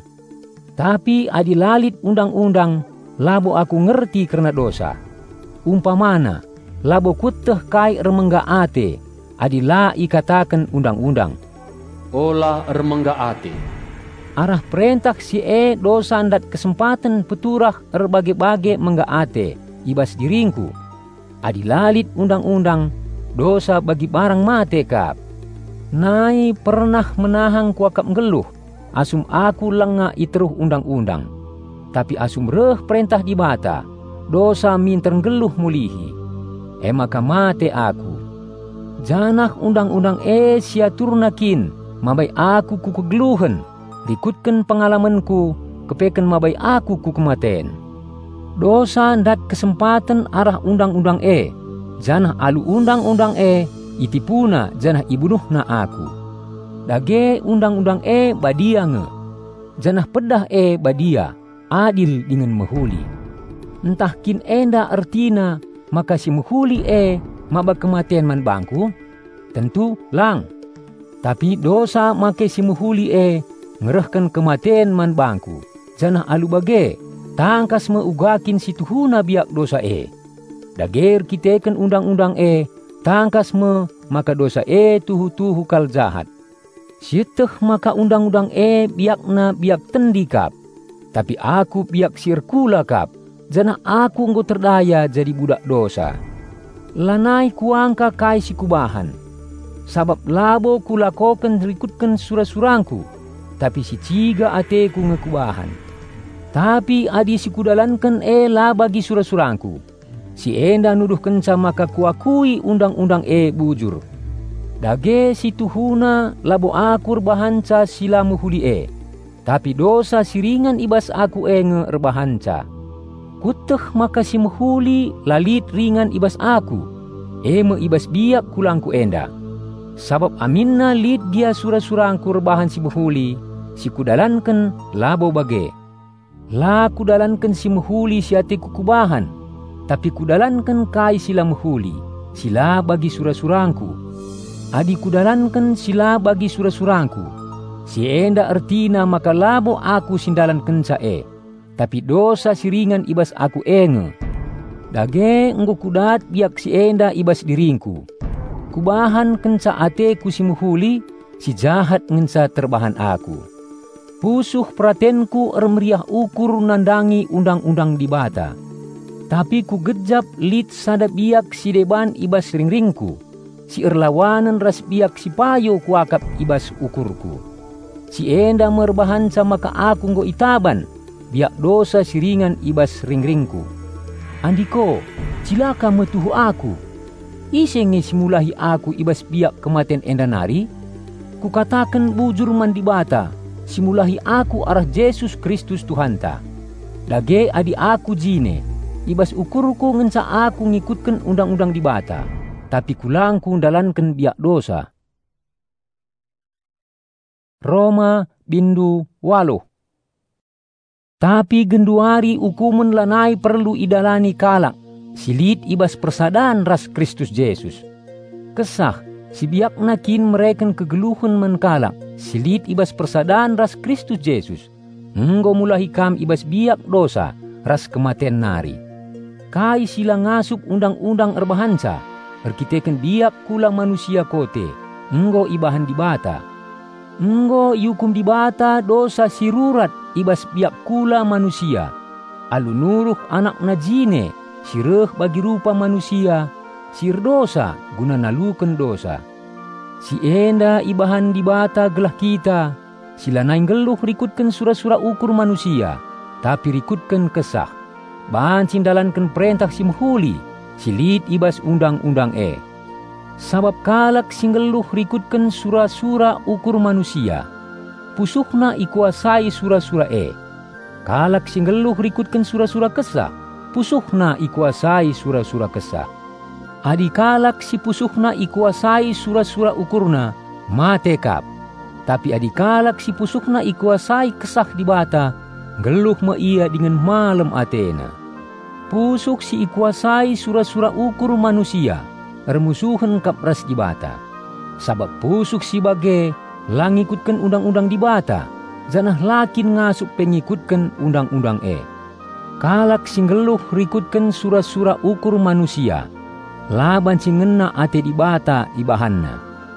Tapi adi lalit undang-undang, labo aku ngerti karena dosa. Umpamana, labo kuteh kai remengga ate, adi la ikatakan undang-undang. Ola remengga ate. Arah perintah si dosa ndat kesempatan peturah erbage-bage mengga ate, ibas diringku. Adi lalit undang-undang, dosa bagi barang mate kap. Nai pernah menahang kuakap ngeluh, asum aku lenga iteruh undang-undang. Tapi asum reh perintah dibata, dosa minter ngeluh mulihi. Maka mate aku. Janah undang-undang siaturnakin, mabai aku ku kegeluhan, rikutkan pengalamanku, kepeken mabai aku ku kematen. Dosa ndat kesempatan arah undang-undang janah alu undang-undang itipuna janah ibunuhna aku. Dage undang-undang badia nge, janah pedah badia, adil dengan mehuli. Entah kin enda artina, maka si mehuli maba kematian man bangku? Tentu lang. Tapi dosa make si muhuli ngerehkan kematian man bangku. Janah alu bage, tangkas meugakin si tuhuna biak dosa Dager kiteken undang-undang tangkas maka dosa tuhu-tuhu kal jahat. Sieteh maka undang-undang biakna biak tendikap. Tapi aku biak sirkula kap, janah aku nggo terdaya jadi budak dosa. Lanai kuangka kai si kubahan, sabab labo kulakoken rikutkan surah-surangku, tapi si ciga ateku ngekubahan. Tapi adi si kudalankan la bagi surah-surangku, si enda nuduh kenca maka kuakui undang-undang bujur. Dage si tuhuna labo aku erbahanca sila muhuli tapi dosa siringan ibas aku nge erbahanca. Kuteh maka si muhuli lalit ringan ibas aku, me ibas biak kulangku enda. Sabab aminna lid dia surah-surangku rebahan si muhuli, si kudalankan labo bage. La kudalankan si muhuli si atiku kubahan, tapi kudalankan kai sila muhuli, sila bagi sura-surangku. Adi kudalankan sila bagi sura-surangku. Si enda ertina maka labo aku sindalan kenca tapi dosa siringan ibas aku enge. Dage enggo kudat biak si enda ibas diringku. Kubahan kenca ateku si muhuli, si jahat ngenca terbahan aku. Pusuh pratenku ermeriah ukur nandangi undang-undang di bata. Tapi ku gejap lit sada biak si deban ibas ringringku. Si erlawanan ras biak si payo kuakap ibas ukurku. Si enda merbahanca maka aku nggo itaban, biak dosa siringan ibas ringringku. Andiko, cilaka metuhu aku. Isenge simulahi aku ibas biak kematian enda nari. Kukatakan bujur mandi bata, simulahi aku arah Yesus Kristus Tuhanta. Dage adi aku jine, ibas ukurku ngenca aku ngikutkan undang-undang di bata, tapi kulangku dalankan biak dosa. Roma bindu 8. Tapi genduari ukumen lanai perlu idalani kalak, silit ibas persadaan ras Kristus Yesus. Kesah, si biak nakin mereken kegeluhan menkalak, silit ibas persadaan ras Kristus Yesus. Enggo mulahi kam ibas biak dosa, ras kematian nari. Kai sila ngasup undang-undang erbahanca, erkiteken biak kula manusia kote, enggo ibahan di bata. Enggo yukum di bata dosa sirurat ibas biak kula manusia. Alu nuruh anak najine, sireh bagi rupa manusia, sir dosa guna naluken dosa. Si enda ibahan di bata gelah kita, sila naing geluh rikutken sura-sura ukur manusia, tapi rikutken kesah. Bancin dalanken perintah si muhuli, silit ibas undang-undang Sabab kalak singgeluh rikutken sura-sura ukur manusia, pusuhna ikuasai sura-sura Kalak singgeluh rikutken sura-sura kesah, pusuhna ikuasai sura-sura kesah. Adi kalak si pusuhna ikuasai sura-sura ukurna, mate kap. Tapi adi kalak si pusuhna ikuasai kesah di bata, geluh ma ia dengan malam atena. Pusuk si ikuasai sura-sura ukur manusia, ermusuhan kap ras di bata. Sabab pusuk si bage langikutkan undang-undang di bata, janah lakin ngasup pengikutkan undang-undang Kalak singgeluh rikutkan sura-sura ukur manusia, laban singena ate di bata ibahanna.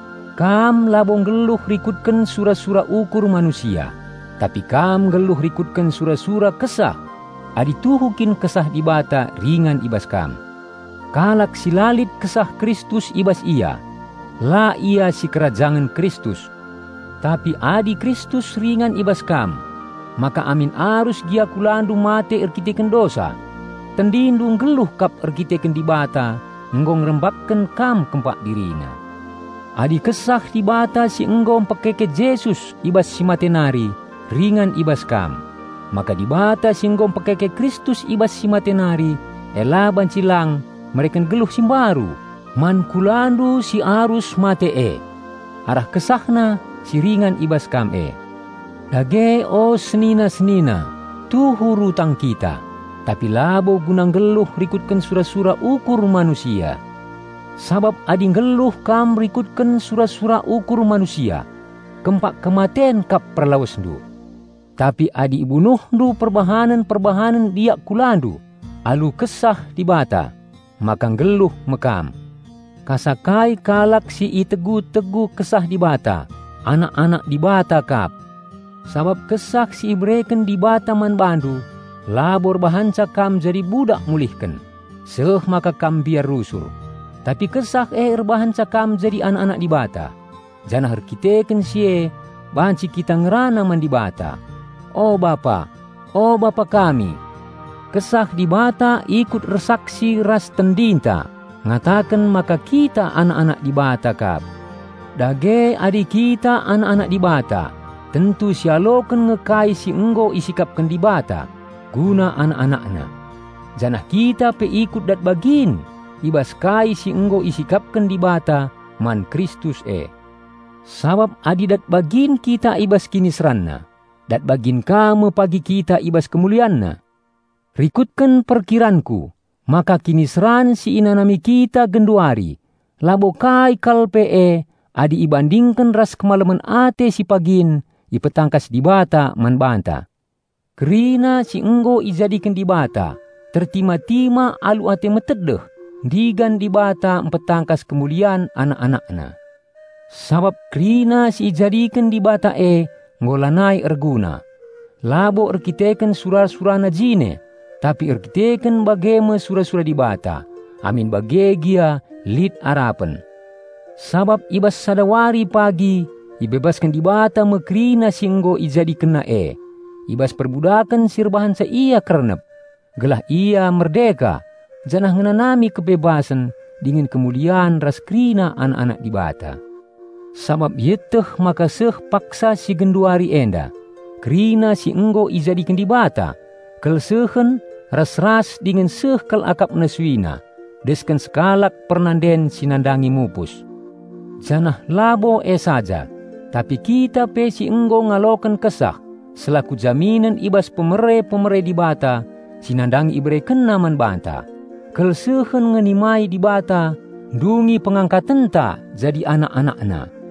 Kam labong geluh rikutkan sura-sura ukur manusia, tapi kam geluh rikutkan sura-sura kesah, adi tuhukin kesah di bata ringan ibas kam. Kalak silalit kesah Kristus ibas ia, la ia si kerajaan Kristus. Tapi adi Kristus ringan ibas kam, maka amin arus gia kulandu mate erkiteken dosa. Tendindung geluh kap erkiteken di bata, enggong rembakkan kam kempak dirina. Adi kesah di bata si enggong pekeke Yesus ibas si matenari, ringan ibas kam. Maka di bata si enggong pekeke Kristus ibas si matenari, elaban cilang, mereka geluh simbaru, man kulandu si arus mate arah kesahna si ringan ibas kam Dage o senina-senina, tuhu rutang kita, tapi labo gunang geluh rikutkan sura-sura ukur manusia. Sabab ading geluh kam rikutkan sura-sura ukur manusia, kempak kematen kap perlawasndu. Tapi adi ibunuhndu perbahanan-perbahanan biak kulandu, alu kesah di bata, makang geluh mekam. Kasakai kalak si itegu-tegu kesah di bata, anak-anak di bata kap. Sabab kesah si ibreken di bata man bandu, labor bahanca kam jadi budak mulihken, seh maka kam biar rusur. Tapi kesah erbahanca kam jadi anak-anak di bata, janah herkiteken sie, banci kita ngerana man di bata. O Bapa kami, kesah di bata ikut resaksi ras tendinta, ngatakan maka kita anak-anak di bata kap. Dage adik kita anak-anak di bata, tentu sialoken ngekai si enggo isikapkan di bata, guna anak-anakna. Janah kita pe ikut dat bagin, ibas kai si enggo isikapkan di bata, man Kristus Sabab adi dat bagin kita ibas kinisranna, dat bagin kamu pagi kita ibas kemulianna. Rikutkan perkiranku, maka kini seran si inanami kita genduari, labo kai kalpe adi ibandingkan ras kemalaman ate si pagin, ipetangkas di bata man banta. Kerina si enggo ijadikan di bata, tertima-tima alu ate metedeh, digan di bata empetangkas kemuliaan anak-anakna. Sabab kerina si ijadikan di bata ngolanai erguna. Labo erkiteken surah-surah jine, tapi erkiteken bageme surah-surah di bata, amin bagegia lit arapen. Sabab ibas sadawari pagi, ibebaskan di bata mekrina singgo ijadi kena ibas perbudakan sirbahan sa ia kernep, gelah ia merdeka, janah ngenanami kebebasan, dingin kemuliaan ras krina anak-anak di bata. Sabab yeteh maka seh paksa si genduari enda, krina si enggo ijadikan di bata, kel sehen ras-ras dengan seh kel akap naswina, deskan sekalak pernanden sinandangi mupus. Janah labo saja, tapi kita pe si enggo ngalokan kesah, selaku jaminan ibas pemere-pemere di bata, sinandangi ibre kenaman banta. Kel sehen ngenimai di bata, dungi pengangkatenta jadi anak-anakna,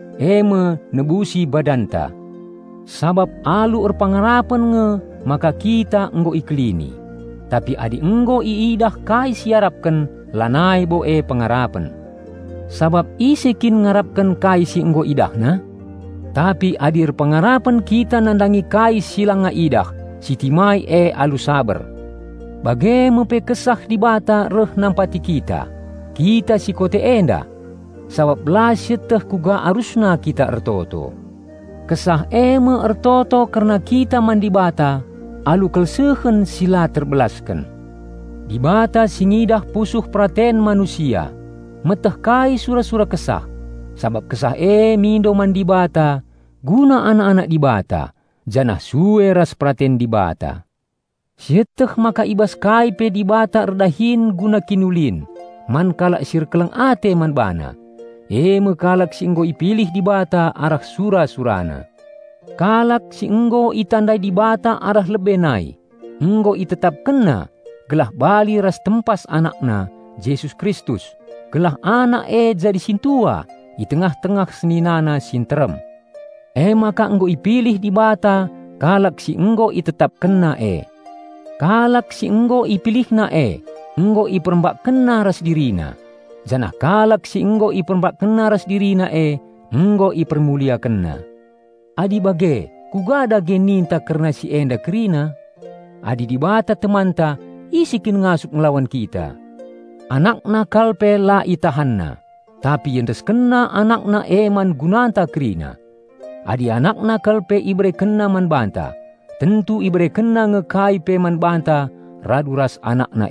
nebusi badanta. Sabab alu erpangarapan maka kita enggo iklini. Tapi adi enggo iidah kai siarapkan lanai bo pangarapan. Sabab isekin ngarapkan kai si enggo idahna. Tapi adi erpangarapan kita nandangi kai silang idah, sitimai alu sabar. Bagai mepe kesah di bata reh nampati kita si kote enda. Sabab belas yeteh kuga arusna kita ertoto. Kesah ertoto karena kita mandi bata, alu kelsehen sila terbelaskan. Di bata singidah pusuh praten manusia, meteh kai sura-sura kesah. Sabab kesah mindo mandi bata, guna anak-anak di bata, janah suwe ras praten di bata. Sieteh maka ibas kai pe di bata erdahin guna kinulin, man kalak sirkeleng ate man bana. Mekalak si enggo ipilih di bata arah sura-surana. Kalak si enggo itandai di bata arah lebenai, enggo itetap kena, gelah bali ras tempas anakna, Yesus Kristus, gelah anak jadi sintua, di tengah-tengah seninana sinterem. Maka enggo ipilih di bata, kalak si enggo itetap kena Kalak si enggo ipilih na enggo iperembak kena ras dirina. Janah kalak si enggo iperembak kena ras dirina enggo ipermulia kena. Adi bage, kugada geninta karena si enda kerina. Adi di bata temanta, isikin ngasuk ngelawan kita. Anakna kalpe la itahanna, tapi yendes kena anakna man gunanta kerina. Adi anakna kalpe ibre kena man banta, tentu ibre kena ngekai pe man banta, raduras anakna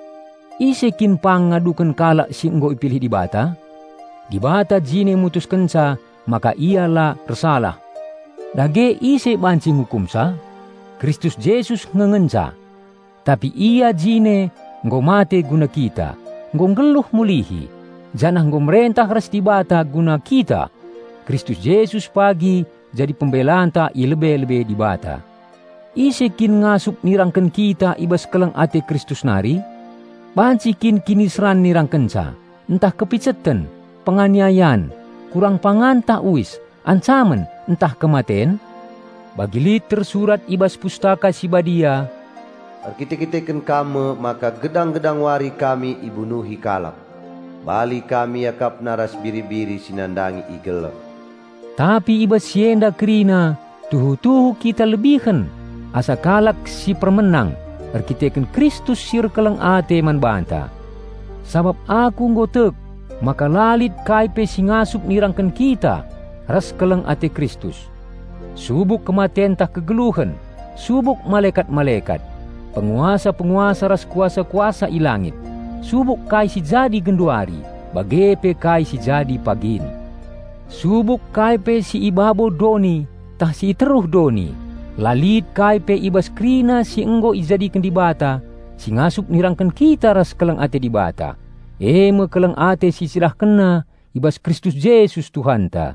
Isekin pang ngadukan kalak si enggo ipilih di bata. Di bata jine mutus kenca, maka ialah bersalah. Dage ise bancing hukum sa, Kristus Yesus ngengenca. Tapi ia jine nggo mate guna kita, nggo ngeluh mulihi. Janah nggo merentah ras di bata guna kita. Kristus Yesus pagi jadi pembelanta ilebe-lebe di bata. Isekin ngasup nirangken kita ibas keleng ate Kristus nari. Bancikin kini seran nirang kenca, entah kepicetan, penganiayaan, kurang panganta uis, ancaman, entah kematen. Bagi tersurat ibas pustaka si badia, Arkite-kiteken kame maka gedang-gedang wari kami ibunuhi kalap. Bali kami yakap naras biri-biri sinandangi igel. Tapi ibas sienda kerina, tuhu-tuhu kita lebihkan, asa kalak si permenang. Arkiteken Kristus sirkeleng ate man banta. Sabab aku nggotek, maka lalit kaipe singasup nirangken kita, ras keleng ate Kristus. Subuk kematian tak kegeluhan, subuk malaikat-malaikat, penguasa-penguasa ras kuasa-kuasa ilangit, subuk kai si jadi genduari, bagepe kai si jadi pagin. Subuk kaipe si ibabo doni, tah si teruh doni. Lalit kaipe ibas krina si enggo ijadikan di bata, si ngasup nirangkan kita ras keleng ate di bata. Keleng ate si silah kena ibas Kristus Yesus Tuhanta.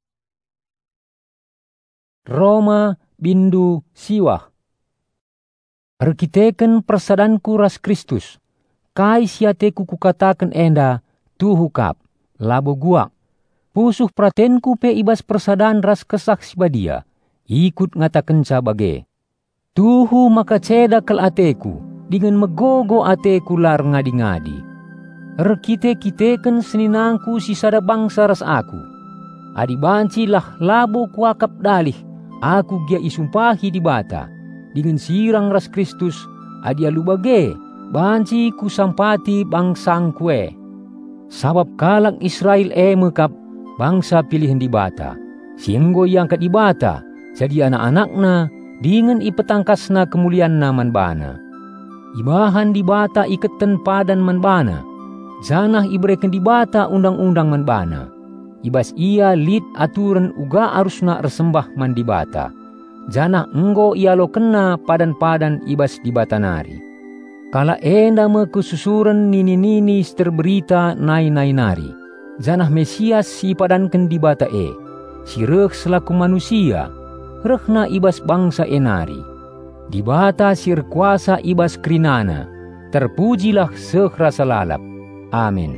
Roma bindu siwah. Arkiteken persadanku ras Kristus, kai siateku kukatakan enda, tuhu kap, labo guak. Pusuh pratenku pe ibas persadaan ras kesak sibadia, ikut ngatakan bage. Tuhu maka ceda kel ateku, dengan megogo ateku lar ngadi-ngadi. Erkite-kiteken seninangku sisada bangsa ras aku. Adi banci lah labo kuakap dalih, aku gia isumpahi di bata. Dengan sirang ras Kristus, adi alu bage, banci ku sampati bangsang kue. Sabab kalak Israel mekap, bangsa pilihan di bata. Sienggo yang kat di bata, jadi anak-anakna, dengan ipetangkasna kemuliaan man bana. Ibahan di bata iketan padan man bana. Janah ibreken di bata undang-undang man bana. Ibas ia lid aturan uga arusna resembah man di bata. Janah enggo ia lo kena padan-padan ibas di bata nari. Kala enda me kesusuran nini-nini terberita nai-nai nari. Janah Mesias si padankan di bata si reh selaku manusia, rehna ibas bangsa enari. Di bata sir kuasa ibas krinana, terpujilah sekrasa lalap. Amin.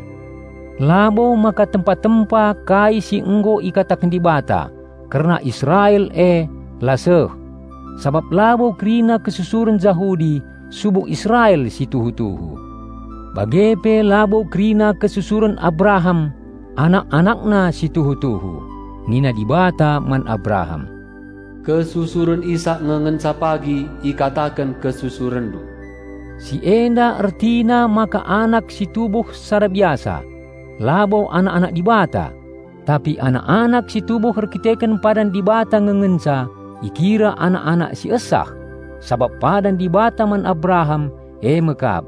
Labo maka tempat-tempat kai si enggo ikatakan di bata, karena Israel laseh. Sabab labo krina kesusuran Yahudi, subuk Israel si tuhu-tuhu. Bagepe labo krina kesusuran Abraham, anak-anakna si tuhu-tuhu. Nina di bata man Abraham. Kesusuran Ishak ngengenca pagi ikatakan kesusuran du. Si enda ertina maka anak si tubuh sada biasa, labo anak-anak di bata. Tapi anak-anak si tubuh erkiteken padan di bata ngengenca, ikira anak-anak si Esah. Sabab padan di bata man Abraham, mekap.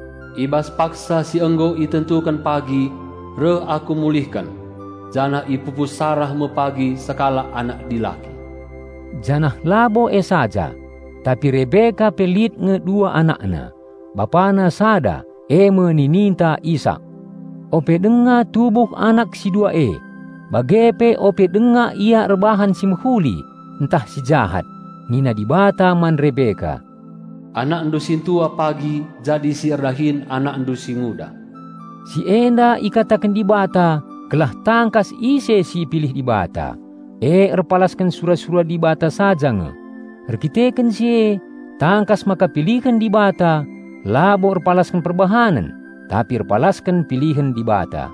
Ibas paksa si enggo itentukan pagi, re aku mulihkan. Janah ipupus Sarah me pagi sekala anak dilaki. Janah labo saja, tapi Rebeka pelit ngedua anakna. Bapana sada, menininta Ishak. Ope denga tubuh anak si dua bagepe ope denga ia rebahan si mehuli, entah si jahat. Nina di bata man Rebeka. Anak endusin tua pagi, jadi si erdahin anak endusi muda. Si enda ikatakan di bata, kelah tangkas ise si pilih di bata. Erpalaskan surah-surah di bata saja nge. Erkiteken si tangkas maka pilihan di bata, labo erpalaskan perbahanan, tapi erpalaskan pilihan di bata.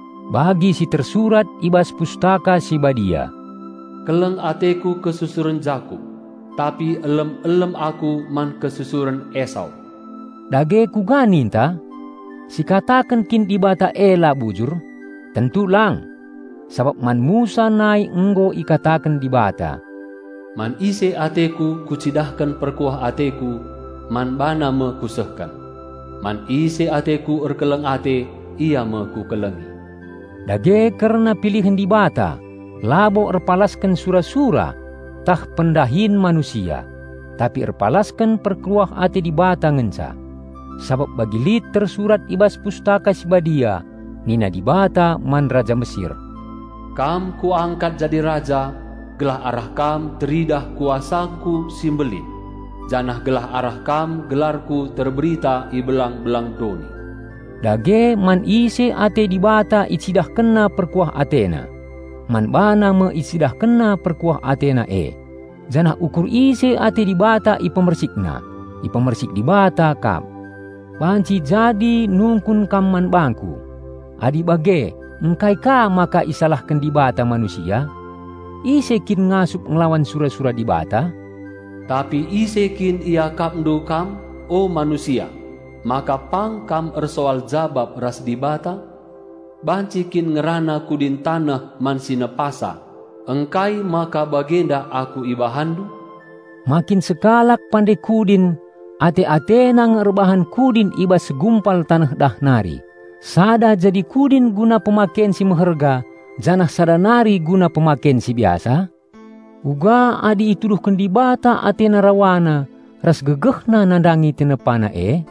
Bagi si tersurat ibas pustaka si badia. Keleng ateku kesusuran Jakub, tapi elem-elem aku man kesusuran Esau. Dage ku ganinta, si katakan kin di bata ela bujur, tentu lang. Sabab man Musa nai enggo ikatakan di bata. Man ise ateku kucidahkan perkuah ateku, man bana me kusehkan. Man ise ateku erkeleng ate, ia me ku kelengi. Dage karena pilihan di bata, labo erpalaskan sura-sura, tah pendahin manusia, tapi erpalaskan perkuah ate di bata ngenca. Sabab bagi lid tersurat ibas pustaka si badia, nina di bata man Raja Mesir. Kam ku angkat jadi raja, gelah arah kam teridah kuasaku simbelin. Janah gelah arah kam gelarku terberita i belang-belang doni. Dage man ise ate di bata icidah kena perkuah atena. Man bana me icidah kena perkuah atena Janah ukur ise ate di bata i pemersikna. I pemersik di bata kam. Banci jadi nungkun kam man bangku. Adi bage, engkai ka maka isalahkan di bata manusia? Isekin ngasup ngelawan sura-sura di bata? Tapi isekin ia kamdu kam, o manusia, maka pang kam ersoal jabab ras di bata? Bancikin ngerana kudin tanah man sinepasa, engkai maka bagenda aku ibahandu? Makin sekalak pandai kudin, ate-ate nang erbahan kudin iba segumpal tanah dahnari. Sada jadi kudin guna pemaken si meherga, janah sada nari guna pemaken si biasa. Uga adi ituduhkan di bata atena rawana, ras gegehna nandangi tenepana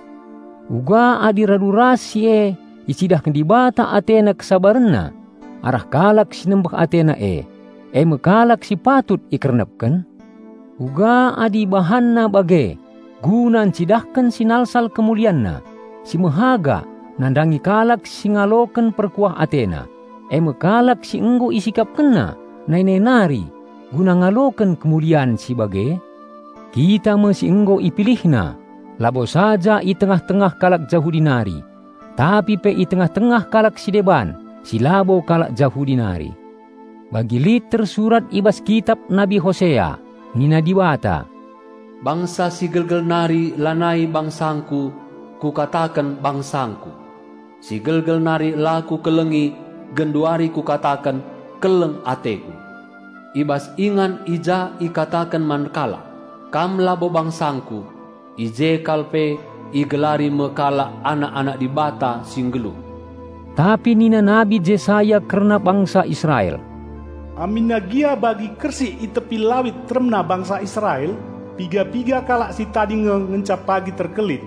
Uga adi raduras si isidahkan di bata atena kesabarenna, arah kalak sinembah atena mekalak si patut ikernepkan. Uga adi bahanna bage, gunan cidahkan sinalsal kemulianna, si mehaga nandangi kalak si ngaloken perkuah Athena. Kalak si enggo isikap kena nai-nari guna ngaloken kemuliaan si bage. Kita si enggo ipilihna, labo saja i tengah-tengah kalak Yahudi nari, tapi pe i tengah-tengah kalak si deban, si labo kalak Yahudi nari. Bagi lit tersurat ibas kitab Nabi Hosea, nina diwata, bangsa si gelgel nari lanai bangsangku, kukatakan bangsangku. Si gelgel nari laku kelengi, genduari kukatakan keleng ateku. Ibas ingan ija ikatakan mankala, kam labo bangsangku, ije kalpe igelari mekala anak-anak di bata singgelu. Tapi nina Nabi Jesaya karena bangsa Israel, aminagia bagi kersi i tepi lawit tremna bangsa Israel, piga-piga kalak si tadi ngencap pagi terkelin.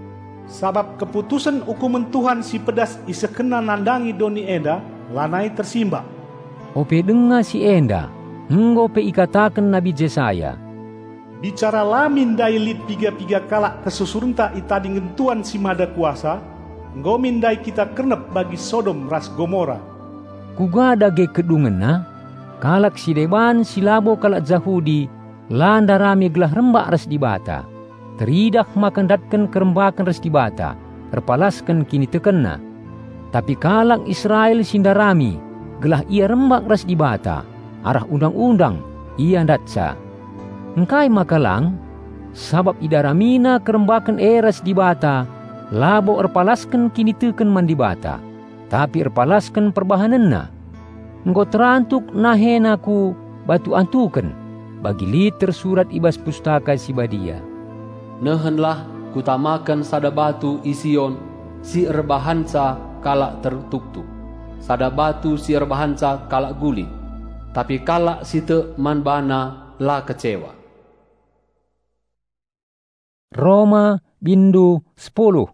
Sabab keputusan hukuman Tuhan si pedas isekena nandangi doni enda, lanai tersimbak. Ope denga si enda, ngope ikatakan Nabi Jesaya, bicara lamin dai lit piga-piga kalak kesusurunta itadi ngentuan si mada kuasa, ngomin dai kita kernep bagi Sodom ras Gomora. Kugada ge kedungena, kalak si deban si labo kalak Yahudi, landa rame gelah rembak ras di bata. Teridah makan datkan kerembakan ras di bata, terpalaskan kini tekena. Tapi kalak Israel sindarami, gelah ia rembak ras di bata, arah undang-undang, ia datsa. Engkai makalang, sabab idaramina kerembakan eras di bata, labo erpalaskan kini teken mandi bata, tapi erpalaskan perbahanenna. Engkau terantuk nahenaku batu antuken, bagi liter surat ibas pustaka si badia. Nehenlah kutamakan sada batu ision, si erbahansa kalak tertuktuk. Sada batu si erbahansa kalak guli, tapi kalak si te manbana la kecewa. Roma bindu 10.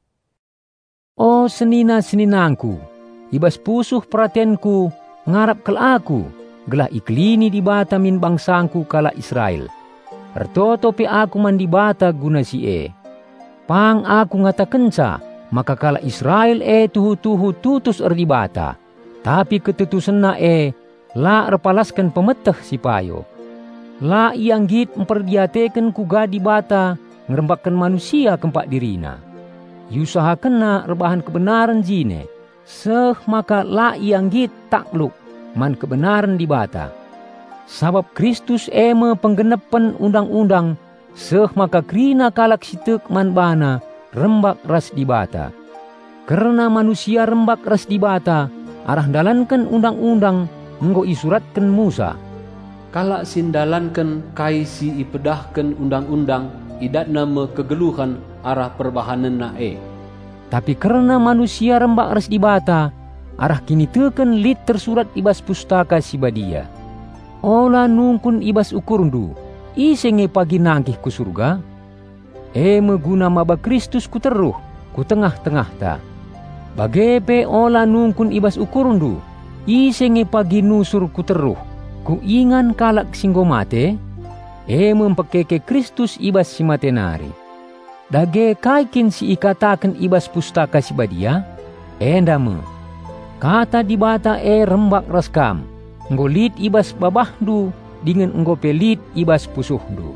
O senina-seninangku, ibas pusuh perhatianku, ngarap kel aku, gelah iklini di bata min bangsangku kala Israel. Ertoto pe aku mandi bata guna si Pang aku ngatakenca, maka kala Israel tuhu-tuhu tutus erdi bata. Tapi ketutusenna la erpalaskan pemeteh si payo. La ianggit memperdiateken kuga di bata, ngerembakkan manusia kempak dirina. Yusahakenna rebahan kebenaran jine, seh maka la ianggit takluk man kebenaran di bata. Sabab Kristus penggenepan undang-undang, seh maka krina kalak sitek man bana rembak ras di bata. Karena manusia rembak ras di bata, arah dalankan undang-undang enggo isuratkan Musa. Kalak sindalankan kai si ipedahkan undang-undang, idat nama kegeluhan arah perbahanan na Tapi karena manusia rembak ras di bata, arah kini teken lit tersurat ibas pustaka si badia. Ola nungkun ibas ukurndu, isenge pagi nangkih ku surga. Meguna maba Kristus ku teruh, ku tengah-tengah ta. Bagepe ola nungkun ibas ukurndu, isenge pagi nusur ku teruh, ku ingan kalak singgo mate. Mempekeke Kristus ibas si matenari. Dage kaikin si ikatakan ibas pustaka si badia, endame. Kata di bata rembak raskam, ngolit ibas babahdu dengan enggo pelit ibas pusuhdu.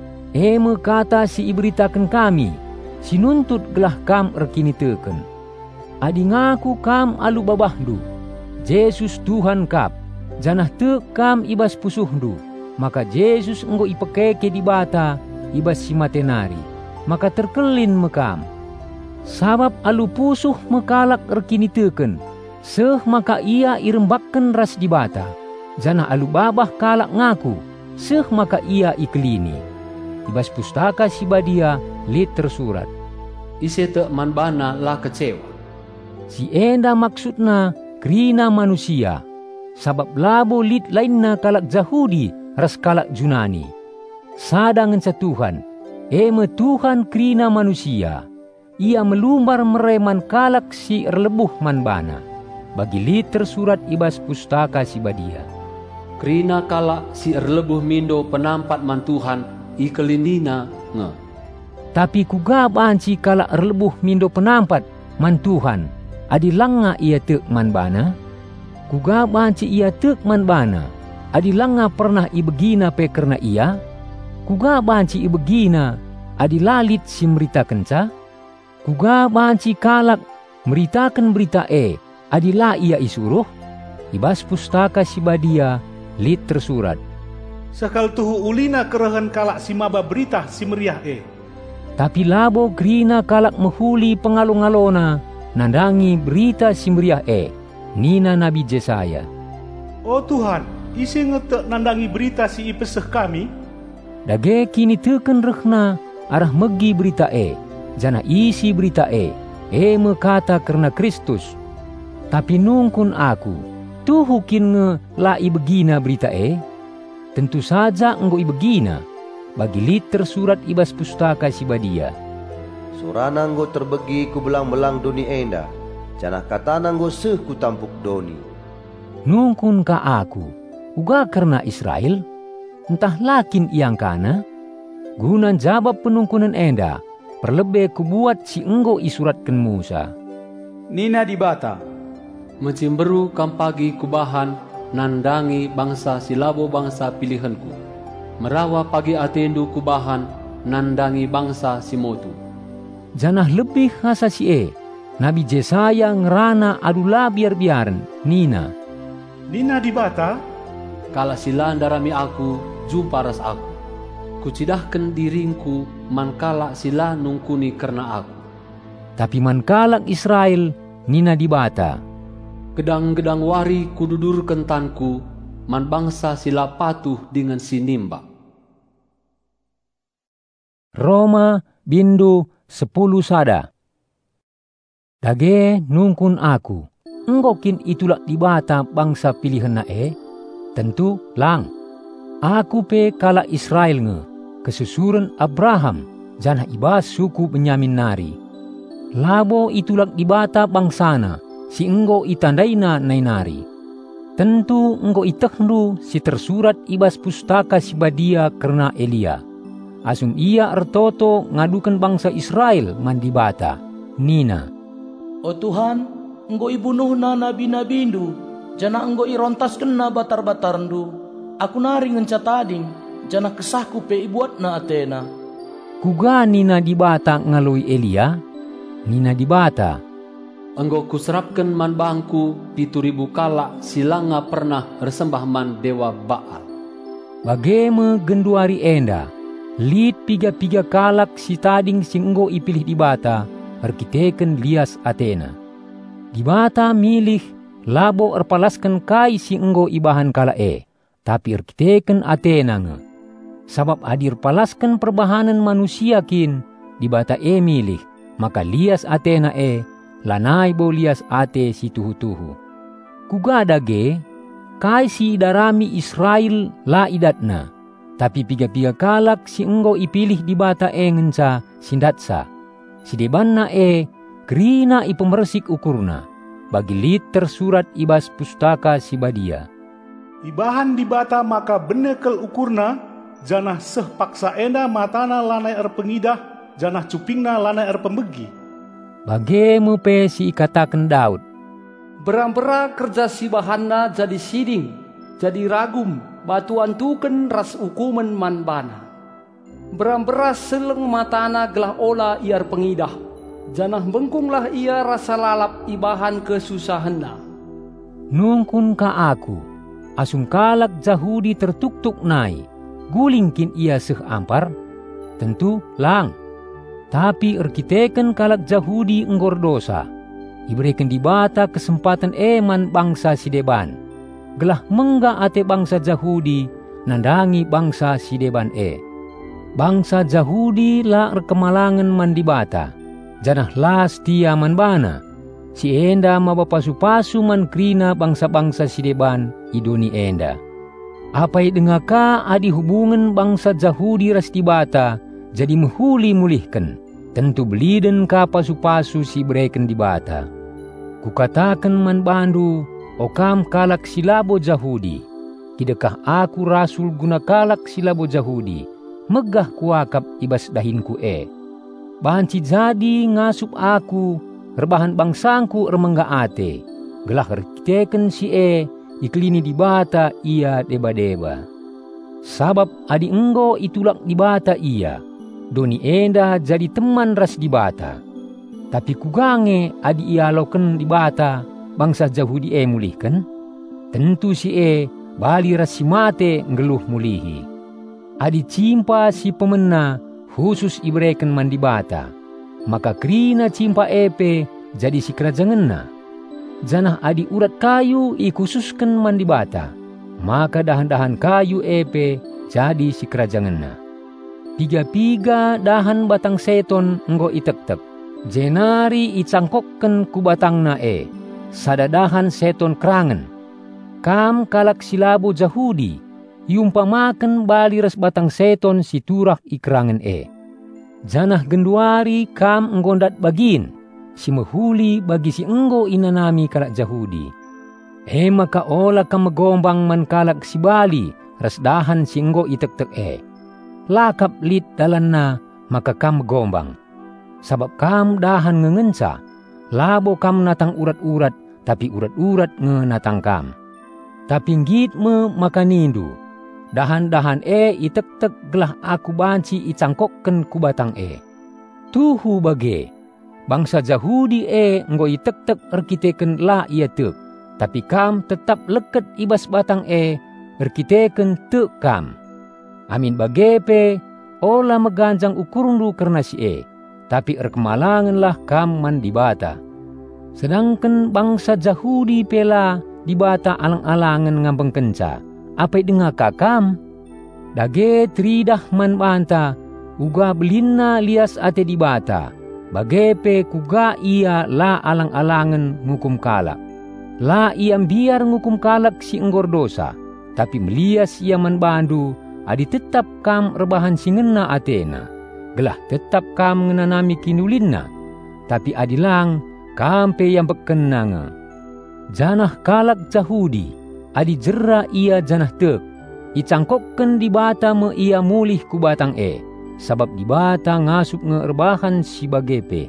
Kata si iberitakan kami, sinuntut gelah kam erkini teken. Adi ngaku kam alu babahdu, Yesus Tuhan kap, janah tek kam ibas pusuhdu. Maka Yesus enggo ipekeke di bata ibas si matenari, maka terkelin mekam. Sabab alu pusuh mekalak erkini teken, seh maka ia irembakkan ras di bata. Janah alu babah kalak ngaku, seh maka ia iklini. Ibas pustaka si badia lit tersurat. Ise te manbana la kecewa. Si enda maksudna krina manusia, sabab labo lit lainna kalak Yahudi ras kalak Junani. Sadangan sa Tuhan, Tuhan krina manusia, ia melumbar mereman kalak si erlebuh manbana. Bagi lit tersurat ibas pustaka si badia. Krina kalak si erlebuh mindo penampat man Tuhan ikelinina nge. Tapi kuga banci kalak erlebuh mindo penampat man Tuhan, adi langa ia tek man bana. Kuga banci ia tek man bana, adi langa pernah ibegina pe kerna ia. Kuga banci ibegina, adi lalit si merita kenca. Kuga banci kalak meritakan berita adi la ia isuruh. Ibas pustaka si badia lit tersurat. Sekal tuhu ulina kerehan kalak si maba berita si meriah Tapi labo grina kalak mehuli pengalong-alona nandangi berita si meriah nina Nabi Jesaya. Oh Tuhan, isi ngetek nandangi berita si ipeseh kami. Dage kini teken rehna arah megi berita jana isi berita mekata karena Kristus. Tapi nungkun aku, tuhu kin nge la ibegina berita tentu saja enggo ibegina bagi lit tersurat ibas pustaka si badia. Surana enggo terbegi ku belang-belang doni enda, janah katana enggo seh ku tampuk doni. Nungkun ka aku, uga karena Israel, entah lakin iang kana, gunan jawab penungkunan enda, perlebe ku buat si enggo isuratkan Musa. Nina di bata, mencimberu kampagi kubahan nandangi bangsa silabo bangsa pilihanku. Merawa pagi atendu kubahan nandangi bangsa simotu. Janah lebih hasa si Nabi Jesaya ngerana adula biar-biaran Nina. Nina di bata, kala sila ndarami aku jumparas aku. Kucidahkan diringku mankala sila nungkuni karena aku. Tapi mankalak Israel Nina di bata. Gedang-gedang wari kududur kentanku, man bangsa sila patuh dengan sinimba. Roma bindu 10 sada. Dage nungkun aku, enggokin itulah di bata bangsa pilihan na tentu lang. Aku pe kala Israel nge, kesusuran Abraham, janah ibas suku Benyamin nari. Labo itulah di bata bangsana, si enggo itandaina nainari. Tentu enggo itekhndu si tersurat ibas pustaka si badia karena Elia. Asum ia ertoto ngadukan bangsa Israel mandibata. Nina. O Tuhan, enggo ibunuhna nabi-nabindu, jana enggo irontasken na batar-batarndu. Aku nari ngencatading, jana kesahku pe ibuatna Atena. Kuga Nina dibata ngalui Elia? Nina dibata. Enggo kuserapkan man bangku 7.000 kala silanga pernah bersembah man dewa Baal. Bageme genduari enda, lit 3 kalak si tading sing enggo ipilih di bata, erkiteken lias Atena. Di bata milih labo erpalaskan kai si enggo ibahan kala tapi erkiteken Atena nge. Sabab adir palaskan perbahanan manusia kin, di bata milih, maka lias Atena lanai bo lias ate si tuhu-tuhu. Kugada ge, kai si darami Israel la idatna, tapi 3 kalak si enggo ipilih di bata ngenca sindatsa. Si debanna kerina ipemersik ukurna, bagi lit tersurat ibas pustaka si badia. Ibahan di bata maka benekel ukurna, janah seh paksa enda matana lanai pengidah, janah cupingna lanai pembegi. Bagemu pe si ikatakan Daud. Berang-bera kerja si bahanna jadi siding, jadi ragum, batuan tuken ras ukumen man bana. Berang-bera seleng matana gelah ola iar pengidah, janah bengkunglah ia rasa lalap ibahan kesusahanna. Nungkun ka aku, asum kalak Jahudi tertuk-tuk nai, gulingkin ia seh ampar, tentu lang. Tapi erkiteken kalak Jahudi enggor dosa, iberikan di bata kesempatan eman bangsa si deban. Gelah mengga ate bangsa Jahudi, nandangi bangsa si deban Bangsa Jahudi la erkemalangan man di bata, janah las tia man bana. Si enda mabapasu-pasu man krina bangsa-bangsa si deban idoni enda. Apai dengaka adi hubungan bangsa Jahudi ras di bata, jadi mehuli mulihkan, tentu beliden ka pasu-pasu si bereken di bata. Kukatakan man bandu, okam kalak silabo Jahudi, kidakah aku rasul guna kalak silabo Jahudi, megah kuakap ibas dahinku banci jadi ngasup aku rebahan bangsangku remengga ate, gelah rekiteken si iklini di bata ia deba-deba. Sabab adi enggo itulak di bata ia, doni enda jadi teman ras di bata. Tapi kugange adi ia loken di bata bangsa Jahudi mulihkan, tentu si bali ras si mate ngeluh mulihi. Adi cimpa si pemena khusus ibreken man di bata, maka krina cimpa jadi si kerajangenna. Janah adi urat kayu ikhususkan man di bata, maka dahan-dahan kayu jadi si kerajangenna. Piga-piga dahan batang seton enggo itek-tek, jenari icangkokken ku batangna sadadahan seton kerangen. Kam kalak silabo Jahudi, yumpamaken bali ras batang seton si turah ikrangen Janah genduari kam enggondat bagin, si mehuli bagi si enggo inanami kalak Jahudi. Maka ola kam megombang man kalak si bali ras dahan si enggo itek-tek Lakap lit dalanna maka kam megombang. Sabab kam dahan ngengenca, labo kam natang urat-urat, tapi urat-urat ngenatang kam. Tapi ngitme maka nindu, dahan-dahan itek-tek gelah aku banci icangkokken ku batang Tuhu bage, bangsa Jahudi enggo itek-tek erkiteken la ia tek, tapi kam tetap leket ibas batang erkiteken tek kam. Amin bagepe, ola meganjang ukurundu karena si tapi erkemalanganlah kam man di bata. Sedangkan bangsa Jahudi pela di bata alang-alangan ngambeng kenca, apa dengar kakam? Dage tridah man banta, uga belinna lias ate di bata, bagepe kuga ia la alang-alangan ngukum kalak. La iam biar ngukum kalak si enggor dosa, tapi melias ia man bandu, adi tetap kam rebahan singena atena, gelah tetap kam ngenanami kinulinna, tapi adilang kampe yang bekenanga. Janah kalak Jahudi, adi jera ia janah tek, icangkokken di bata me ia mulih ku batang sabab di bata ngasup ngerebahan si bagepe.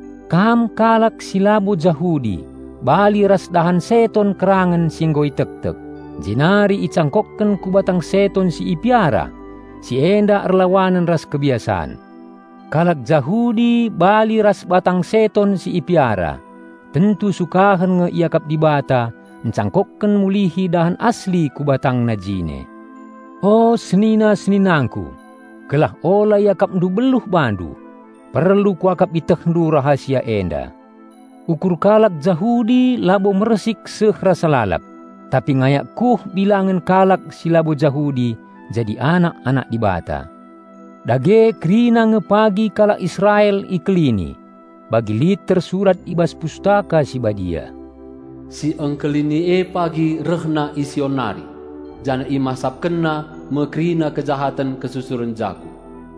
Kam kalak silabo Jahudi, bali ras dahan seton kerangan singgo itek-tek, jenari icangkokken ku batang seton si ipiara, si enda erlawanan ras kebiasaan. Kalak Jahudi bali ras batang seton si ipiara, tentu sukahan nge iakap di bata, encangkokken mulihi dahan asli ku batang najine. Oh senina-seninangku, gelah ola iakap ndu beluh bandu, perlu kuakap itekhndu rahasia enda. Ukur kalak Jahudi labo meresik sehrasa lalap, tapi ngayak kuh bilangan kalak silabo Jahudi jadi anak-anak di bata. Dage krina ngepagi kalak Israel iklini, bagi liter surat ibas pustaka si badia. Si engkelini pagi rehna isionari, jana imasap kena mekrina kejahatan kesusuran jaku.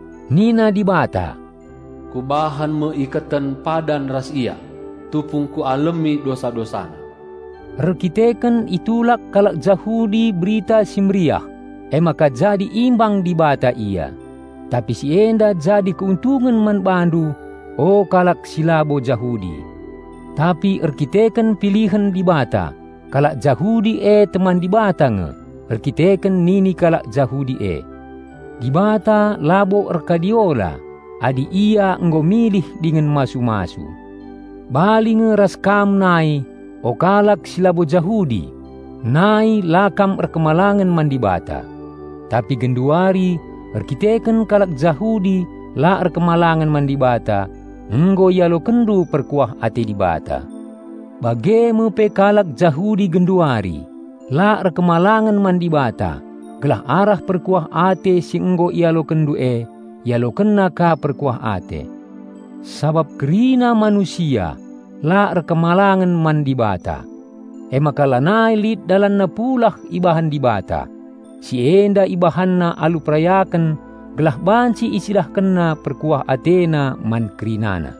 Nina di bata, kubahan meikatan padan ras ia, tupung ku alemi dosa-dosana. Rekiteken itulak kalak Jahudi berita simriah, maka jadi imbang di bata ia. Tapi si enda jadi keuntungan man bandu, kalak silabo Jahudi. Tapi erkiteken pilihan di bata, kalak Jahudi teman di bata erkiteken nini kalak Jahudi Di bata labo erkadiola, adi ia enggo milih dengan masu-masu. Bali ngeras kam nai, kalak silabo Jahudi, nai lakam erkemalangan man di bata. Tapi genduari, erkiteken kalak Jahudi la erkemalangan man di bata, enggo yalo kendu perkuah ate di bata. Bagemu pe kalak Jahudi genduari, la erkemalangan man di bata, gelah arah perkuah ate si enggo yalo kendu yalo kena ka perkuah ate. Sabab kerina manusia, la erkemalangan man di bata. Maka lanai lit dalan na pulah ibahan di bata. Si enda ibahanna alu prayakan, gelah banci isilah kena perkuah atena man krinana.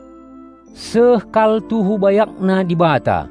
Sehkal tuhu bayakna di bata,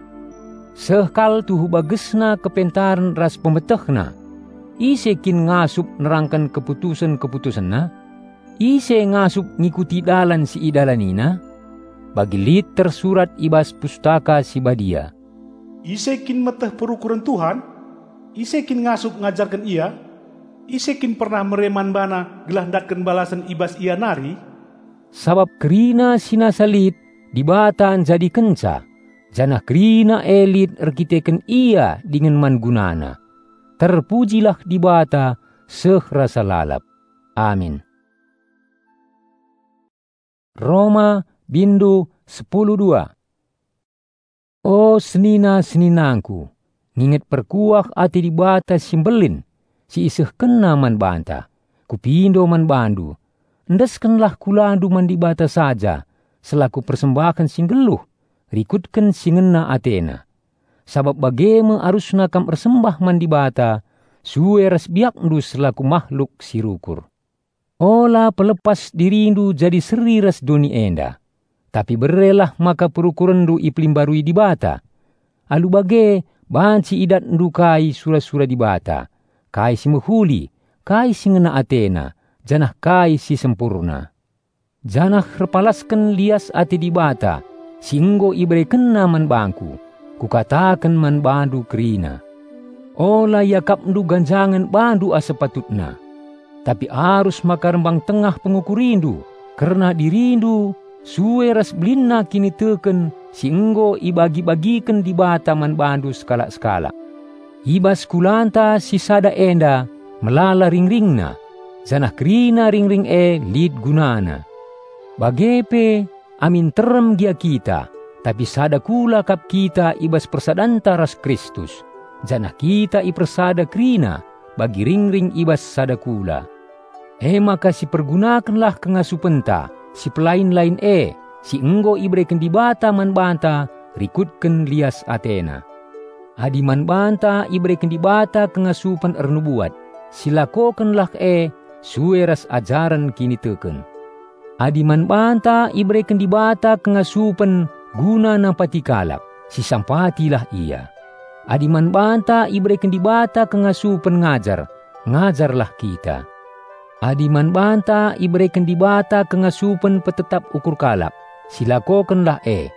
sehkal tuhu bagesna kepentaran ras pemetehna, isekin ngasup nerangkan keputusan-keputusanna, ise ngasup ngikuti dalan si idalanina? Bagi lit tersurat ibas pustaka si badia. Ise kin meteh perukuran Tuhan, ise kin ngasup ngajarkan ia, ise kin pernah mereman bana gelah datkan balasan ibas ia nari. Sabab kerina sinasalit dibatan jadi kenca, janah kerina elit erkiteken ia dengan mangunana. Terpujilah dibata sehrasa lalap. Amin. Roma bindu 10:2. O senina-seninangku, nginget perkuah ati dibata simbelin, si iseh kena man banta, kupindo man bandu, endeskenlah kulandu man dibata saja, selaku persembahan singgeluh, rikutken singena Atena. Sabab bagema arusna kam ersembah man dibata, suwe ras biakndu selaku makhluk sirukur. Ola pelepas dirindu jadi seri ras doni enda. Tapi berelah maka perukurendu iplim barui dibata. Alu bage banci idat ndu kai sura-sura dibata. Kai si mehuli, kai si ngena Atena, janah kai si sempurna. Janah repalaskan lias ati dibata, singgo ibre kena man bangku, kukatakan man bandu kerina. Ola yakap ndu ganjangan bandu asepatutna. Tapi arus maka rembang tengah pengukurindu, karena dirindu, suwe ras blina kini teken, si enggo ibagi-bagikan di bataman bandu skala-skala. Ibas kulanta si sada enda, melala ring-ringna, zanah kerina ring-ring lid gunana. Bagepe, amin terem gia kita, tapi sada kula kap kita ibas persadanta ras Kristus. Janah kita ipersada kerina, bagi ring-ring ibas sada kula. Maka si pergunakanlah kengasupenta, si pelain-lain si enggo ibreken dibata man banta, rikutken lias Atena. Adi man banta ibreken dibata kengasupan ernubuat, silakokenlah sueras ajaran kini teken. Adi man banta ibreken dibata kengasupan guna nampatikalak, si sampatilah ia. Adi man banta ibreken dibata kengasupan ngajarlah kita. Adi man banta ibreken dibata kengasupan petetap ukur kalak, silakokenlah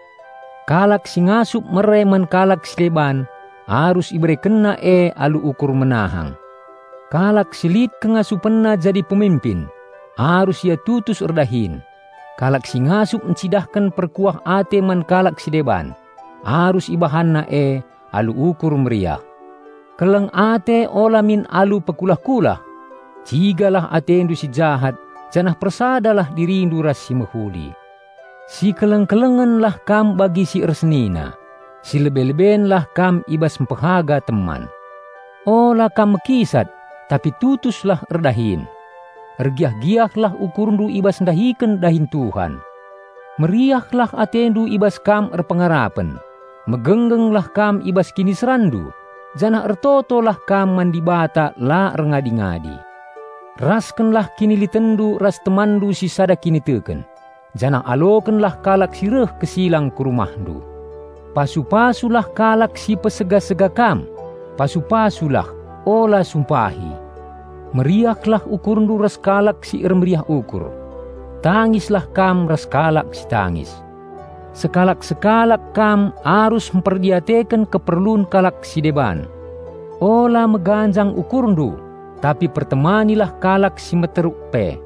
kalak si ngasup mereman kalak sileban, harus ibrekenna alu ukur menahang. Kalak silit kengasupenna jadi pemimpin, harus ia tutus erdahin. Kalak si ngasup encidahkan perkuah ate man kalak sileban, harus ibahanna alu ukur meriah. Keleng ate olamin alu pekulah-kulah, cigalah atendu si jahat, janah persadalah dirindu ras si mehuli. Si keleng-kelengenlah kam bagi si ersnina, si lebe-lebenlah kam ibas mempehaga teman. Ola kam mekisat, tapi tutuslah erdahin. Ergiah-giahlah ukurndu ibas ndahiken dahin Tuhan. Meriahlah atendu ibas kam erpengarapen, megenggenglah kam ibas kini serandu, janah ertotolah kam mandibata la erngadi-ngadi. Raskenlah kini litendu ras temandu si sada kini teken, janah alokenlah kalak sireh kesilang ke rumahdu. Pasu-pasulah kalak si pesega-sega kam, pasu-pasulah ola sumpahi. Meriahlah ukurndu ras kalak si ermeriah ukur, tangislah kam ras kalak si tangis. Sekalak-sekalak kam harus memperdiatekan keperluan kalak si deban. Ola meganjang ukurndu, tapi pertemanilah kalak si meteruk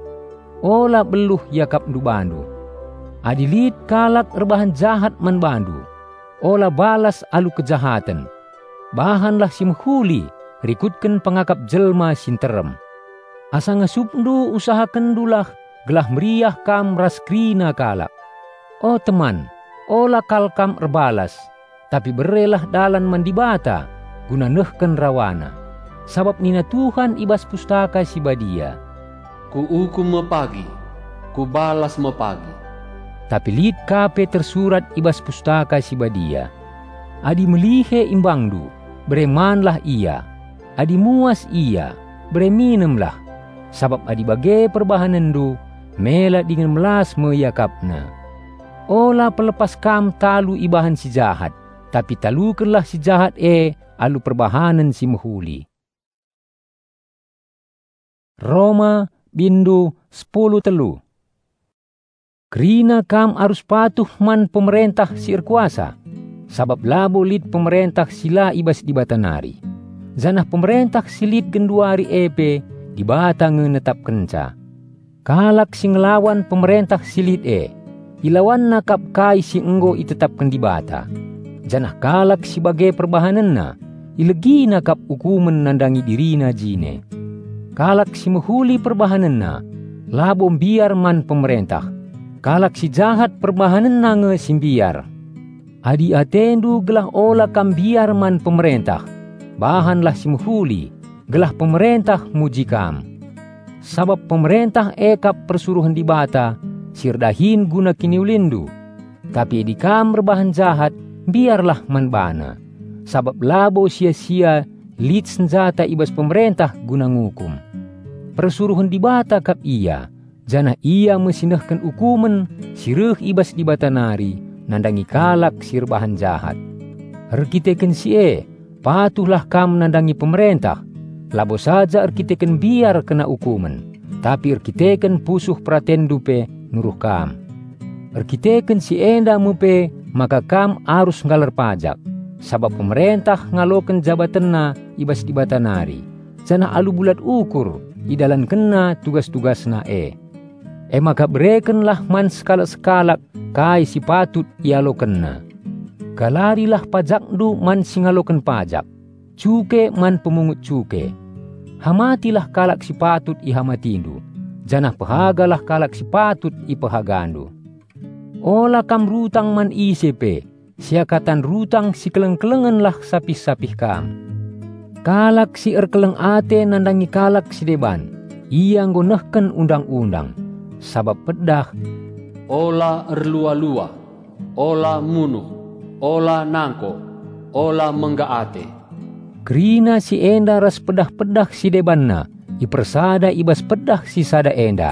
ola beluh yakap du bandu. Adilit kalak erbahan jahat man bandu, ola balas alu kejahatan. Bahanlah si menghuli, rikutken pengakap jelma sinterem. Asa ngasupndu usahakendulah, gelah meriah kam ras krina kalak. O teman, ola kalkam erbalas, tapi berelah dalan mandibata, guna nehken rawana. Sabab nina Tuhan ibas pustaka si badia. Ku hukum mepagi, ku balas mepagi. Tapi lit kape tersurat ibas pustaka si badia. Adi melihe imbangdu, beremanlah ia. Adi muas ia, bereminemlah. Sabab adi bage perbahanendu, mela dengan melas meyakapna. Ola pelepas kam talu ibahan si jahat, tapi talukanlah si jahat alu perbahanan si mehuli. Roma bindu 10 telu. Kerina kam harus patuh man pemerintah si kuasa, sabab labo lid pemerintah sila ibas di batanari. Zanah pemerintah silit genduari epe di bata ngenetap kenca. Kalak si ngelawan pemerintah silit ilawan nakap kai si enggo itetapkan di bata. Janah kalak si bagai perbahanenna, ilegi nakap hukuman nandangi dirina jine. Kalak si mehuli perbahanenna, labo biar man pemerintah. Kalak si jahat perbahanenna nge simbiar. Adi atendu gelah ola kam biar man pemerintah. Bahanlah si mehuli, gelah pemerintah mujikam. Sabab pemerintah ekap persuruhan di bata, sirdahin guna kiniulindu. Tapi di kam berbahan jahat, biarlah manbana. Sabab labo sia-sia lit senjata ibas pemerintah guna ngukum. Persuruhan di bata kap iya, janah ia mesinahkan hukuman sireh ibas di batanari, nandangi kalak sirbahan jahat. Erkiteken patuhlah kam nandangi pemerintah. Labo saja erkiteken biar kena hukuman, tapi erkiteken pusuh pratendupe nuruh kam. Erkiteken enda mupe, maka kam harus ngalar pajak. Sabab pemerintah ngaloken jabatanna ibas di batanari. Janah alu bulat ukur, idalan kena tugas-tugasna maka berekenlah man sekalak-sekalak kai si patut ialokenna. Galarilah pajak du man singaloken pajak, cuke man pemungut cuke. Hamatilah kalak si patut ihamatindu, janah pahagalah kalak si patut ipahagandu. Ola kam rutang man ICP, siakatan rutang si keleng-kelengenlah sapih-sapih kam. Kalak si erkeleng ate nandangi kalak si deban, ia ngonehken undang-undang, sabab pedah. Ola erlua-lua, ola munuh, ola nangko, ola menggaate. Kerina si enda ras pedah-pedah si debanna, ipersada ibas pedah si sada enda.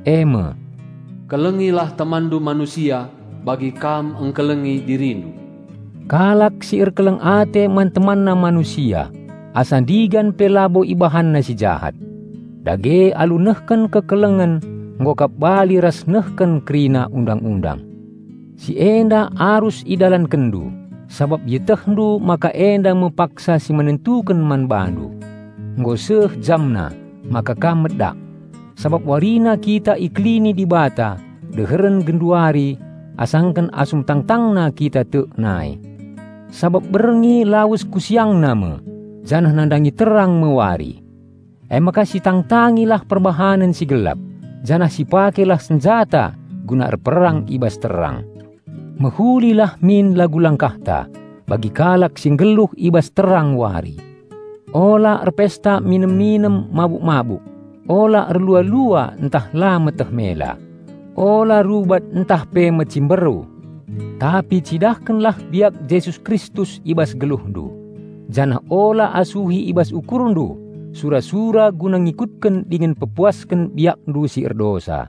Kelengilah temandu manusia, bagi kam engkelengi dirindu. Kalak si erkeleng ate man temanna manusia, asandigan pelabo ibahanna si jahat. Dage alu nehken kekelengan, ngokap bali ras nehken kerina undang-undang. Si enda arus idalan kendu, sabab yetehdu maka enda mepaksa si menentukan man bandu. Ngoseh jamna, maka kamedak. Sabab warina kita iklini di bata, deheren genduari, asangkan asum tangtangna kita tek nai. Sabab berengi lawus kusiang nama, janah nandangi terang mewari. Maka si tangtangilah perbahanan si gelap, janah si pakelah senjata, guna perang ibas terang. Mehulilah min lagu langkahta, bagi kalak sing geluh ibas terang wari. Ola erpesta minem-minem mabuk-mabuk, ola erlua-lua entah la meteh mela, ola rubat entah pe mecimberu. Tapi cidahkanlah biak Yesus Kristus ibas geluhndu, janah ola asuhi ibas ukurundu, sura-sura guna ngikutkan dengan pepuaskan biak ndu si erdosa.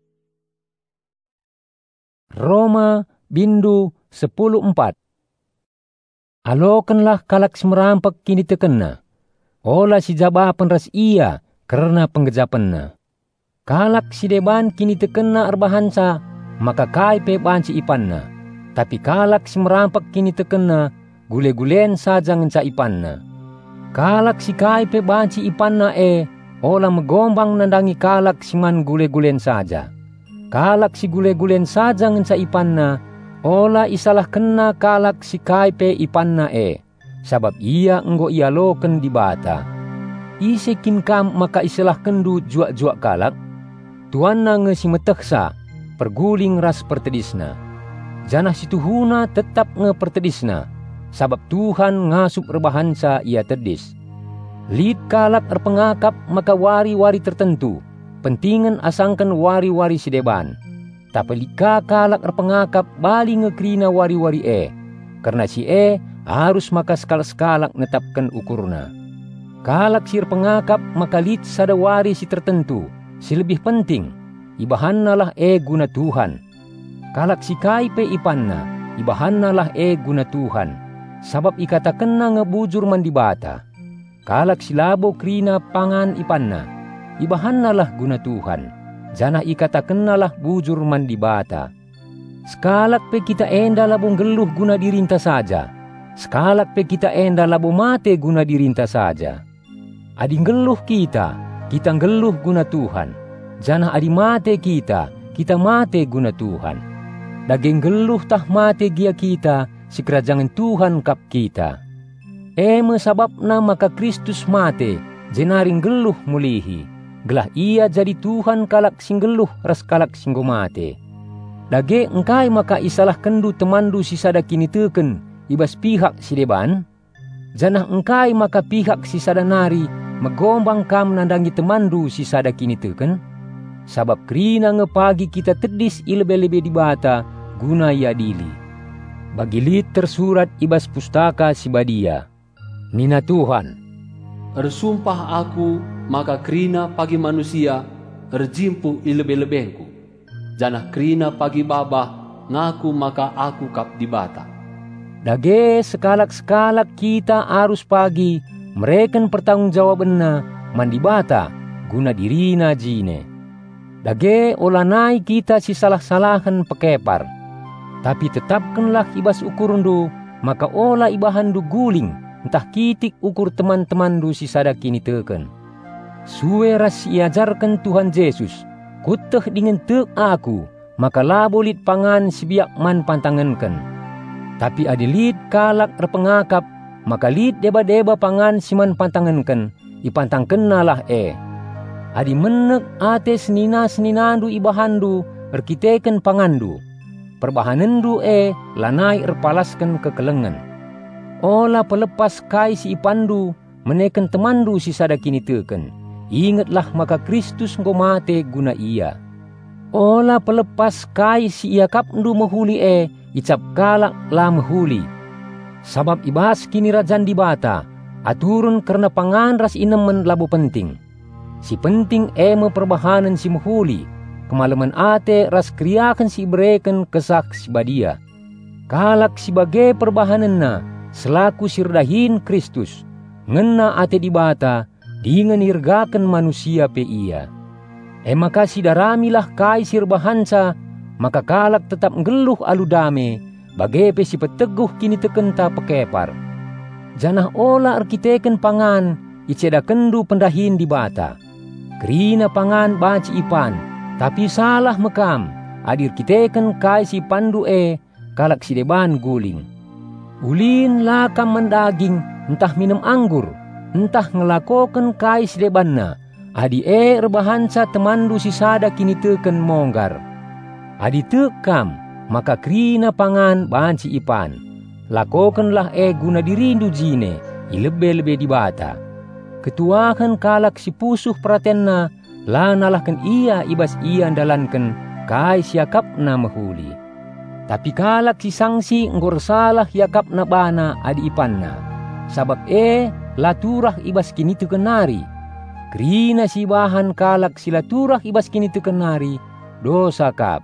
Roma bindu 10:4. Alokanlah kalak semerampak kini tekenna, ola si jabapan ras ia karena penggejapanna. Kalak si deban kini tekenna erbahansa, maka kai pe banci ipanna. Tapi kalak si merampak kini tekenna, gule-gulen saja ngenca ipanna. Kalak si kai pe banci ipanna ola megombang nandangi kalak si man gule-gulen saja. Kalak si gule-gulen saja ngenca ipanna, ola isalah kena kalak si kai pe ipanna sabab ia enggo ialoken di bata. Isekin kam maka isalah kendu juak-juak kalak, tuanna nge si meteksa, perguling ras pertedisna. Janah si tuhuna tetap nge pertedisna, sabab Tuhan ngasup rebahansa ia tedis. Lid kalak erpengakap maka wari-wari tertentu, pentingan asangkan wari-wari si deban. Tapi lika kalak erpengakap bali ngekrina wari-wari karena si harus maka sekala-sekalak netapkan ukurna. Kalak si erpengakap maka lid sada wari si tertentu, si lebih penting, ibahannalah guna Tuhan. Kalak si kai pe ipanna, ibahannalah guna Tuhan, sabab ikatakenna ngebujur man di bata. Kalak si labo krina pangan ipanna, ibahannalah guna Tuhan, janah ikatakennalah bujur man di bata. Sekalak pe kita enda labong geluh guna dirinta saja, sekalak pe kita enda labo mate guna dirinta saja. Adi geluh kita geluh guna Tuhan, janah adi mate kita mate guna Tuhan. Daging geluh tah mate gia kita, si kerajaan Tuhan kap kita. Eme sababna maka Kristus mate, jenaring geluh mulihi. Gelah ia jadi Tuhan kalak sing geluh ras kalak singgo mate. Dage engkai maka isalah kendu temandu si sada kini teken, ibas pihak si deban. Janah engkai maka pihak si sada nari, megombang kam nandangi temandu si sada kini teken. Sabab kerina ngepagi kita tedis ilebe-lebe di bata, guna ia dili. Bagi lit tersurat ibas pustaka si badia. Nina Tuhan, ersumpah aku maka kerina pagi manusia erjimpu ilebe-lebengku. Janah kerina pagi babah ngaku maka aku kap di bata. Dage sekalak-sekalak kita arus pagi mereken pertanggungjawabanna mandi bata guna dirina jine. Dage olanai kita si salah-salahan pekepar. Tapi tetapkanlah ibas ukurundu, maka ola ibahandu guling, entah kitik ukur teman-temandu si sada kini teken. Suwe ras iajarkan Tuhan Yesus, kuteh dengan tek aku, maka labolit pangan si biak man pantangankan. Tapi adilit kalak repengakap, maka lit deba-deba pangan si man pantangankan, ipantangkennalah Adi menek ate senina-seninandu ibahandu, erkiteken pangandu. Perbahanendu lanai erpalaskan kekelengan. Ola pelepas kai si ipandu, meneken temandu si sada kini teken. Ingatlah maka Kristus engkau mate guna ia. Ola pelepas kai si ia kapndu mehuli icap kalak lah mehuli. Sabab ibas kini rajan di bata, aturun karena pangan ras inemen labo penting. Si penting me perbahanan si mehuli, kemalaman ate ras kriakan si bereken kesak si badia. Kalak si bagai perbahananna, selaku sirdahin Kristus, ngena ate di bata, dengan irgakan manusia pe ia. Maka si daramilah kai sirbahansa, maka kalak tetap ngeluh aludame, bagai pe si peteguh kini tekenta pekepar. Janah ola arkiteken pangan, iceda kendu pendahin di bata. Kerina pangan baci ipan, tapi salah mekam, adir kiteken kai si pandu kalak si deban guling. Ulin lakam mendaging, entah minum anggur, entah ngelakokan kai si debanna, adi rebahansa temandu si sada kini teken monggar. Adi tekam, maka kerina pangan banci ipan. Lakokanlah guna dirindu jine, ilebe-lebe di bata. Ketuakan kalak si pusuh pratenna, lanalahkan ia ibas ia andalankan, kai siakapna mehuli. Tapi kalak si sangsi nggor salah yakapna bana adi ipanna. Sabab laturah ibas kini tukenari. Kerina si bahan kalak si laturah ibas kini tukenari, dosa kap.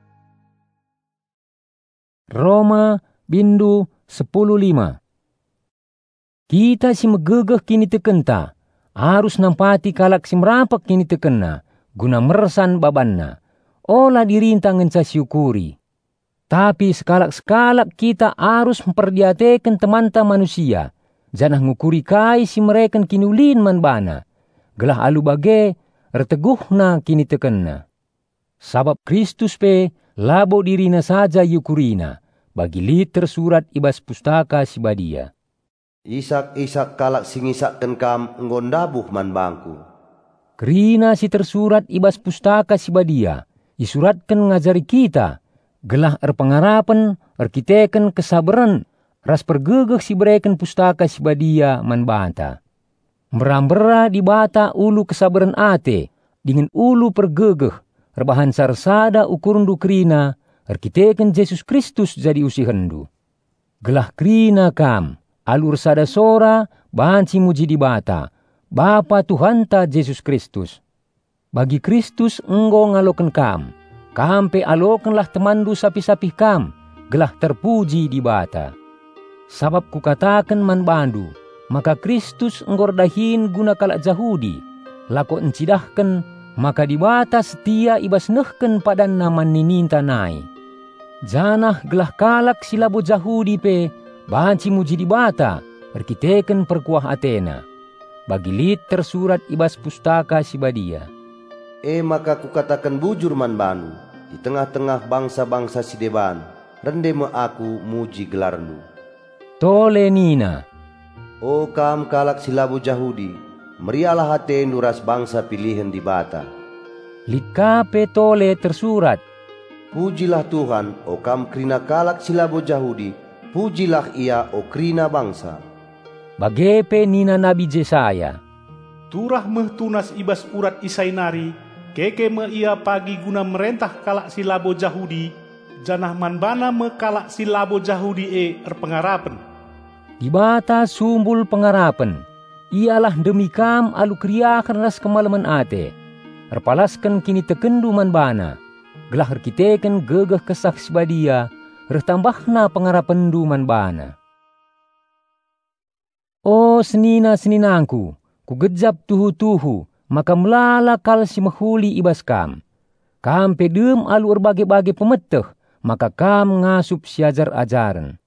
Roma bindu 10:5. Kita si megegeh kini tekenta, harus nampati kalak si merapak kini tekena, guna mersan babanna. Olah dirintangan sa syukuri. Tapi sekalak-sekalak kita harus memperdiatekan temanta manusia, janah ngukuri kai si mereken kini ulin man bana. Gelah alu bage, erteguhna kini tekena. Sabab Kristus pe, labo dirina saja yukurina, bagi lit tersurat ibas pustaka si badia. Isak kalak singisakkan kam ngondabuh man bangku. Kerina si tersurat ibas pustaka si badia, isuratkan ngajari kita, gelah erpengarapan, erkiteken kesabaran, ras pergegeh si bereken pustaka si badia man banta. Merambera di bata ulu kesabaran ate, dengan ulu pergegeh, rebahan sarsada ukurundu kerina, erkiteken Yesus Kristus jadi usihendu. Gelah kerina kam, alur sada sora, banci muji di bata, Bapa Tuhanta Yesus Kristus. Bagi Kristus enggo ngaloken kam, kampe alokenlah temandu sapi-sapi kam, gelah terpuji di bata. Sabab kukatakan man bandu, maka Kristus enggor dahin guna kalak Jahudi, lako encidahken, maka dibata setia ibas nehken padan naman nininta nai. Janah gelah kalak silabo Jahudi pe, banci muji dibata, erkiteken perkuah Athena. Bagilit tersurat ibas pustaka si badia. Maka kukatakan bujur man banu, di tengah-tengah bangsa-bangsa si deban, rende me aku muji gelarnu. Tole nina. O kam kalak silabo Jahudi, merialah hate nuras bangsa pilihan di bata. Likape tole tersurat. Pujilah Tuhan, o kam krina kalak silabo Jahudi, pujilah ia o krina bangsa. Bagepe nina Nabi Jesaya. Turah meh tunas ibas urat isainari, keke me ia pagi guna merentah kalak silabo Jahudi, janah manbana me kalak silabo Jahudi erpengarapen. Dibata sumbul pengarapan, ialah demi kam alu kriakan ras kemalaman ate. Erpalaskan kini tekendu manbana, gelah erkiteken gegeh kesah sibadia, retambahna pengarapendu manbana. O senina-seninangku, ku gejap tuhu-tuhu, maka melala kal si mahuli ibas kam. Kam pedem alu erbage-bage pemeteh, maka kam ngasup siajar ajaran.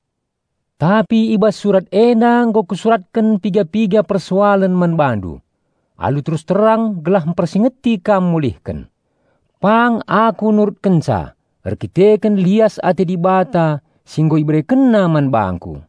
Tapi ibas surat enang go kusuratkan piga-piga persoalan manbandu. Alu terus terang gelah mempersingeti kam mulihkan. Pang aku nurut kenca, erkiteken lias ate dibata, singgo ibre kena manbangku.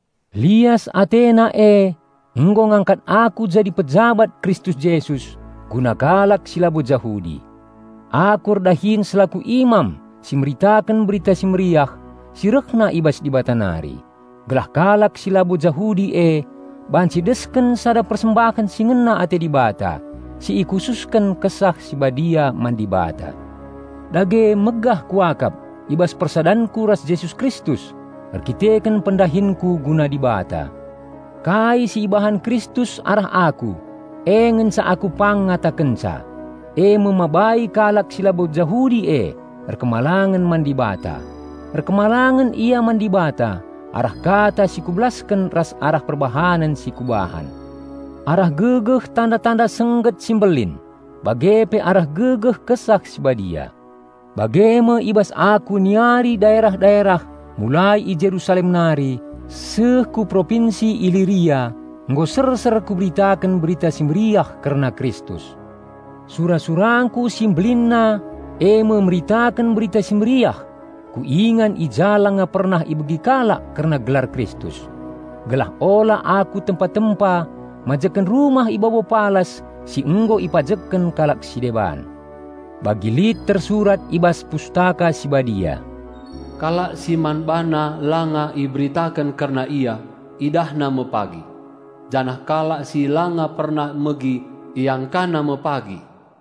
Lias Athena enggo ngangkat aku jadi pejabat Kristus Yesus, guna kalak silabo Jahudi. Aku dahin selaku imam, si meritakan berita si meriah, si rekna ibas di batanari. Gelah kalak silabo Jahudi banci desken sada persembahan si ngena ate dibata, si ikhususkan kesah si badia mandibata. Dage megah kuakap, ibas persadanku ras Yesus Kristus, erkiteken pendahinku guna dibata. Kai si ibahan Kristus arah aku, ngensa aku pangata kenca, memabai kalak silabo Jahudi erkemalangan mandibata. Erkemalangan ia mandibata, arah kata si kublasken ras arah perbahanan si kubahan. Arah gegeh tanda-tanda sengget simbelin, bagepe arah gegeh kesah si badia. Bageme ibas aku niari daerah-daerah, mulai i Jerusalem nari, ku provinsi Iliria, nggo ser-ser kuberitakan berita si meriah karena Kristus. Surah-surangku simbelinna, memberitakan berita si meriah, ku ingan ijala nga pernah ibegi kalak karena gelar Kristus. Gelah ola aku tempat-tempat, majakan rumah ibawa palas, si enggo ipajakan kalak si deban. Bagilit tersurat ibas pustaka si badia. Kalak si manbana langa iberitakan karena ia, idahna mepagi. Janah kalak si langa pernah megi, yang kana mepagi.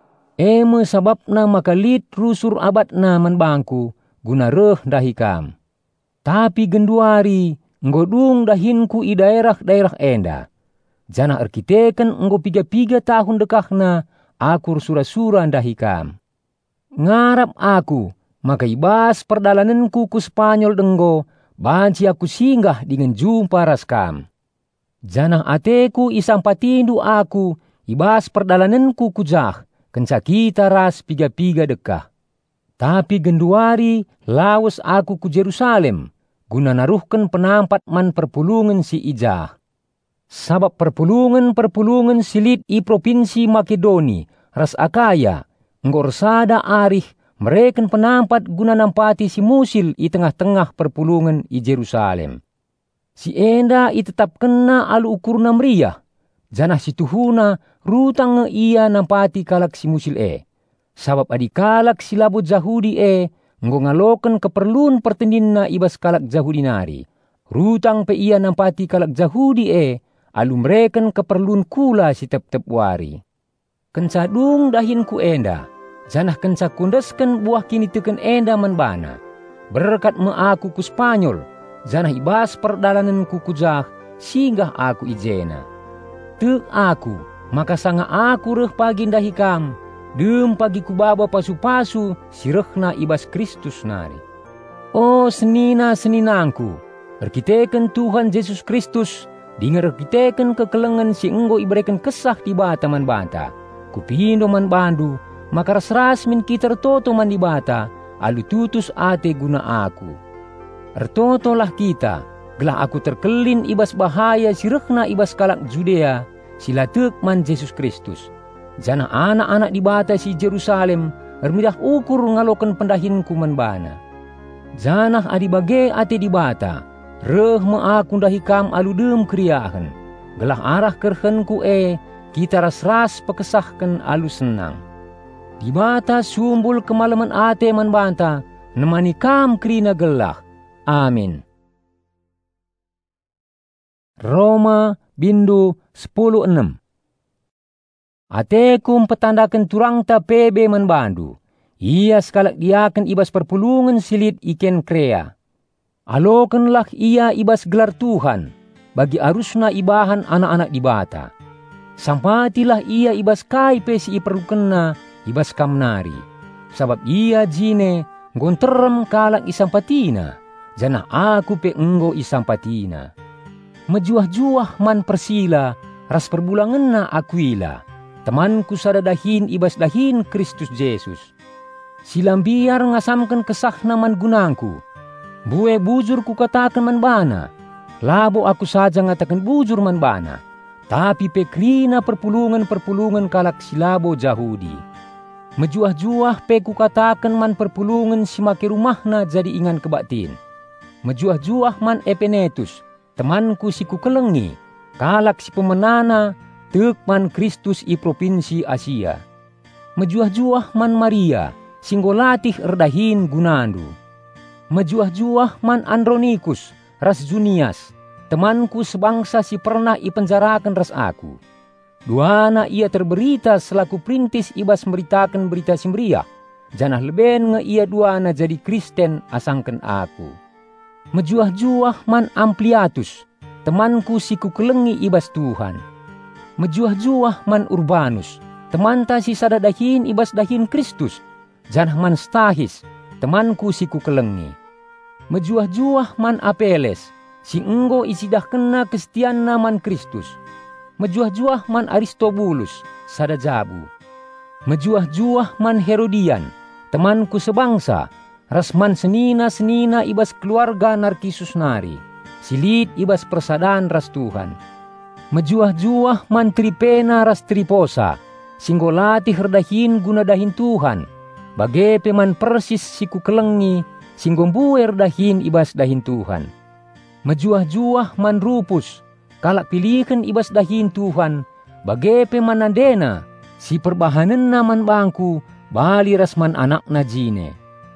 Sababna makalit rusur abadna manbangku, guna reh dahikam. Tapi genduari, nggodung dahinku i daerah-daerah enda. Janah erkiteken enggo 3 tahun dekahna, akur sura-sura dahikam. Ngarap aku, maka ibas perdalananku ku Spanyol denggo, banci aku singgah dengan jumpa raskam. Janah ateku isampatindu aku, ibas perdalananku kujah, kenca kita ras 3 dekah. Tapi genduari lawas aku ku Jerusalem, guna naruhkan penampat man perpulungan si ijah. Sabab perpulungan silit i provinsi Makedoni, ras Akaya, ngorsada arih, mereka penampat guna nampati si musil i tengah-tengah perpulungan i Jerusalem. Si enda i tetap kena alu ukurna meriah, janah si tuhuna rutang ia nampati kalak si musil Sabab adi kalak silabo Jahudi nggo ngaloken keperluan pertendinna ibas kalak Jahudi nari. Rutang pe ia nampati kalak Jahudi alu mereken keperluan kula si tep-tep wari. Kencadung dahin ku enda, janah kenca kundaskan buah kini teken enda manbana. Berkat me aku ku Spanyol, janah ibas perdalanan ku kujah, singgah aku ijena. Tek aku, maka sanga aku reh pagi dahikam, dem pagi ku baba pasu-pasu, sirehna ibas Kristus nari. O senina-seninangku, erkiteken Tuhan Yesus Kristus, dinger erkiteken kekelengan si enggo iberikan kesah di bata manbanta. Kupindo man bandu, maka ras min kita ertoto man di bata, alu tutus ate guna aku. Ertotolah kita, gelah aku terkelin ibas bahaya sirekna ibas kalak Judea, silatek man Yesus Kristus. Jana anak-anak di bata si Jerusalem, ermidah ukur ngalokan pendahinku man bana. Janah adi bage ate di bata, reh aku dahi kam alu dem kriahan. Gelah arah kerhenku kita ras pekesahkan alu senang. Di bata sumbul kemalaman ate man banta, nemani kam krina gelah. Amin. Roma bindu 10:6. Ateku petandakan turangta pebe man bandu. Ia sekalak diakan ibas perpulungan silit iken krea. Alokanlah ia ibas gelar Tuhan, bagi arusna ibahan anak-anak di bata. Sampatilah ia ibas kai pesi iperlukenna ibas kamnari. Sabab ia jine ngonterem kalak isampatina, jana aku pe enggo isampatina. Mejuah-juah man persila, ras perbulangenna akuila. Temanku sada dahin ibas dahin Kristus Yesus. Silam biar ngasamkan kesahna man gunangku. Bue bujur ku katakan man bana. Labo aku saja ngatakan bujur man bana. Tapi pekrina perpulungan kalak silabo Jahudi. Mejuah-juah pe ku katakan man perpulungan si make rumahna jadi ingan kebatin. Mejuah-juah man Epenetus, temanku si ku kelengi. Kalak si pemenana, tekman Kristus i provinsi Asia. Mejuah-juah man Maria, singgolatih erdahin gunandu. Mejuah-juah man Andronikus, ras Junias, temanku sebangsa si pernah ipenjarakan ras aku. Duana ia terberita selaku perintis ibas meritakan berita simriah. Janah leben nge ia duana jadi Kristen asangken aku. Mejuah-juah man Ampliatus, temanku si kukelengi ibas Tuhan. Mejuah-juah man Urbanus, temanta si sada dahin ibas dahin Kristus. Janah man Stahis, temanku si kukelengi. Mejuah-juah man Apeles, si enggo isidah kena kesetianna man Kristus. Mejuah-juah man Aristobulus, sada jabu. Mejuah-juah man Herodian, temanku sebangsa. Rasman senina-senina ibas keluarga Narkisus nari, silit ibas persadaan ras Tuhan. Mejuah-juah man Tripena ras Triposa, singgolatih herdahin guna dahin Tuhan. Bage peman persis si kukelengi, singgombuer dahin ibas dahin Tuhan. Mejuah-juah man Rupus, kalak pilihkan ibas dahin Tuhan. Bage peman Nandena, si perbahanen naman bangku, bali rasman anak na jine.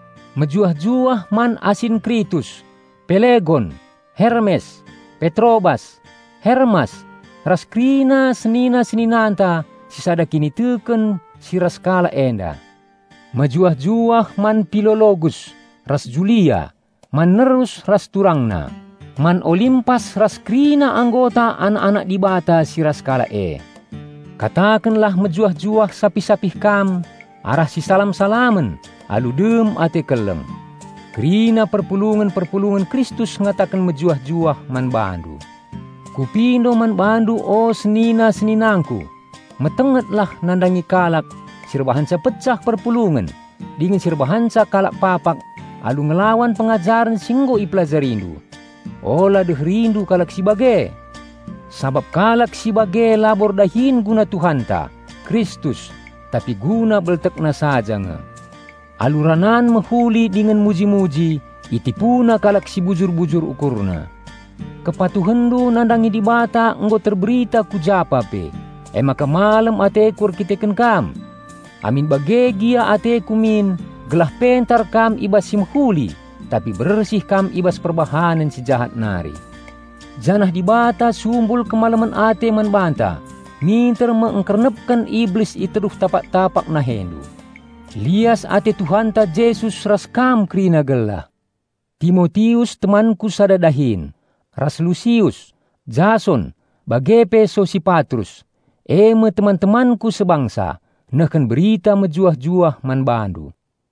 Mejuah-juah man Asinkritus, Pelegon, Hermes, Petrobas, Hermas, raskrina senina-seninanta, si sada kini teken si raskala enda. Mejuah-juah man Pilologus, ras Julia, man Nerus ras turangna, man Olimpas raskrina anggota anak-anak di bata si raskala Katakanlah mejuah-juah sapih-sapih kam, arah si salam-salamen, aludem ate kelem. Krina perpulungan Kristus ngatakan mejuah-juah man bandu. Kupindo man bandu senina-seninangku. Metengetlah nandangi kalak, sirbahansa pecah perpulungan. Dingin sirbahansa kalak papak, alu ngelawan pengajaran singgo ipelajarindu. Ola deh rindu kalak si bage. Sabab kalak si bage labor dahin guna Tuhanta, Kristus, tapi guna beltekna saja nge. Aluranan menghuli dengan muji-muji, itipuna kalak si bujur-bujur ukurna. Kepatuhendu nandangi di bata enggo terberita ku japa pe. Maka malam atekur kiteken kam. Amin bage gia ateku min, gelah pentar kam ibas simhuli, tapi bersih kam ibas perbahanan si jahat nari. Janah di bata sumbul kemalaman ate man banta, minter mengkernepkan iblis iteruh tapak-tapak na hendu. Lias ate Tuhanta Yesus ras kam krina gelah. Timotius temanku sada dahin, ras Lusius, Jason, bagepe Sosipatrus, teman-temanku sebangsa, nehken berita mejuah-juah man bandu.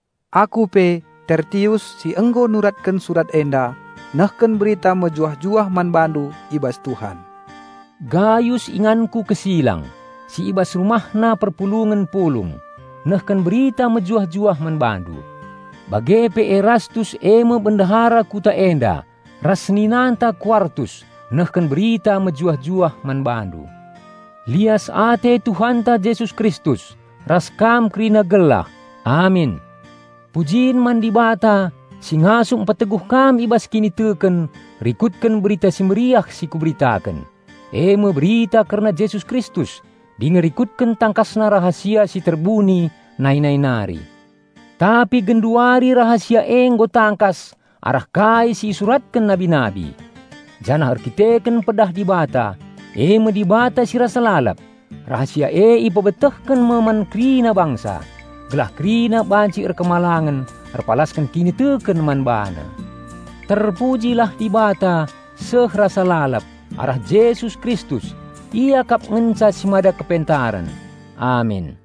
Aku pe Tertius si enggo nuratkan surat enda, nehken berita mejuah-juah man bandu ibas Tuhan. Gayus inganku kesilang, si ibas rumahna perpulungan pulung, nehken berita mejuah-juah manbandu. Bage pe Erastus eme bendahara kuta enda, rasninanta Quartus, nehken berita mejuah-juah manbandu. Lias ate Tuhanta Yesus Kristus, raskam krina gelah. Amin. Pujin mandibata, singasum pateguh kam ibas kini teken, rikutkan berita si meriah si kuberitakan. Eme berita karena Yesus Kristus, dingerikutkan tangkasna rahasia si terbuni nai-nai nari. Tapi genduari rahasia enggo tangkas, arah kai si suratkan nabi-nabi. Jana arkiteken pedah dibata, eme dibata si rasa lalap. Rahasia ipabetehken meman krina bangsa. Gelah krina banci kemalangan, erpalaskan kini teken man bana. Terpujilah dibata, seh rasa lalap, arah Yesus Kristus, ia kap ngenca simada kepentaran. Amin.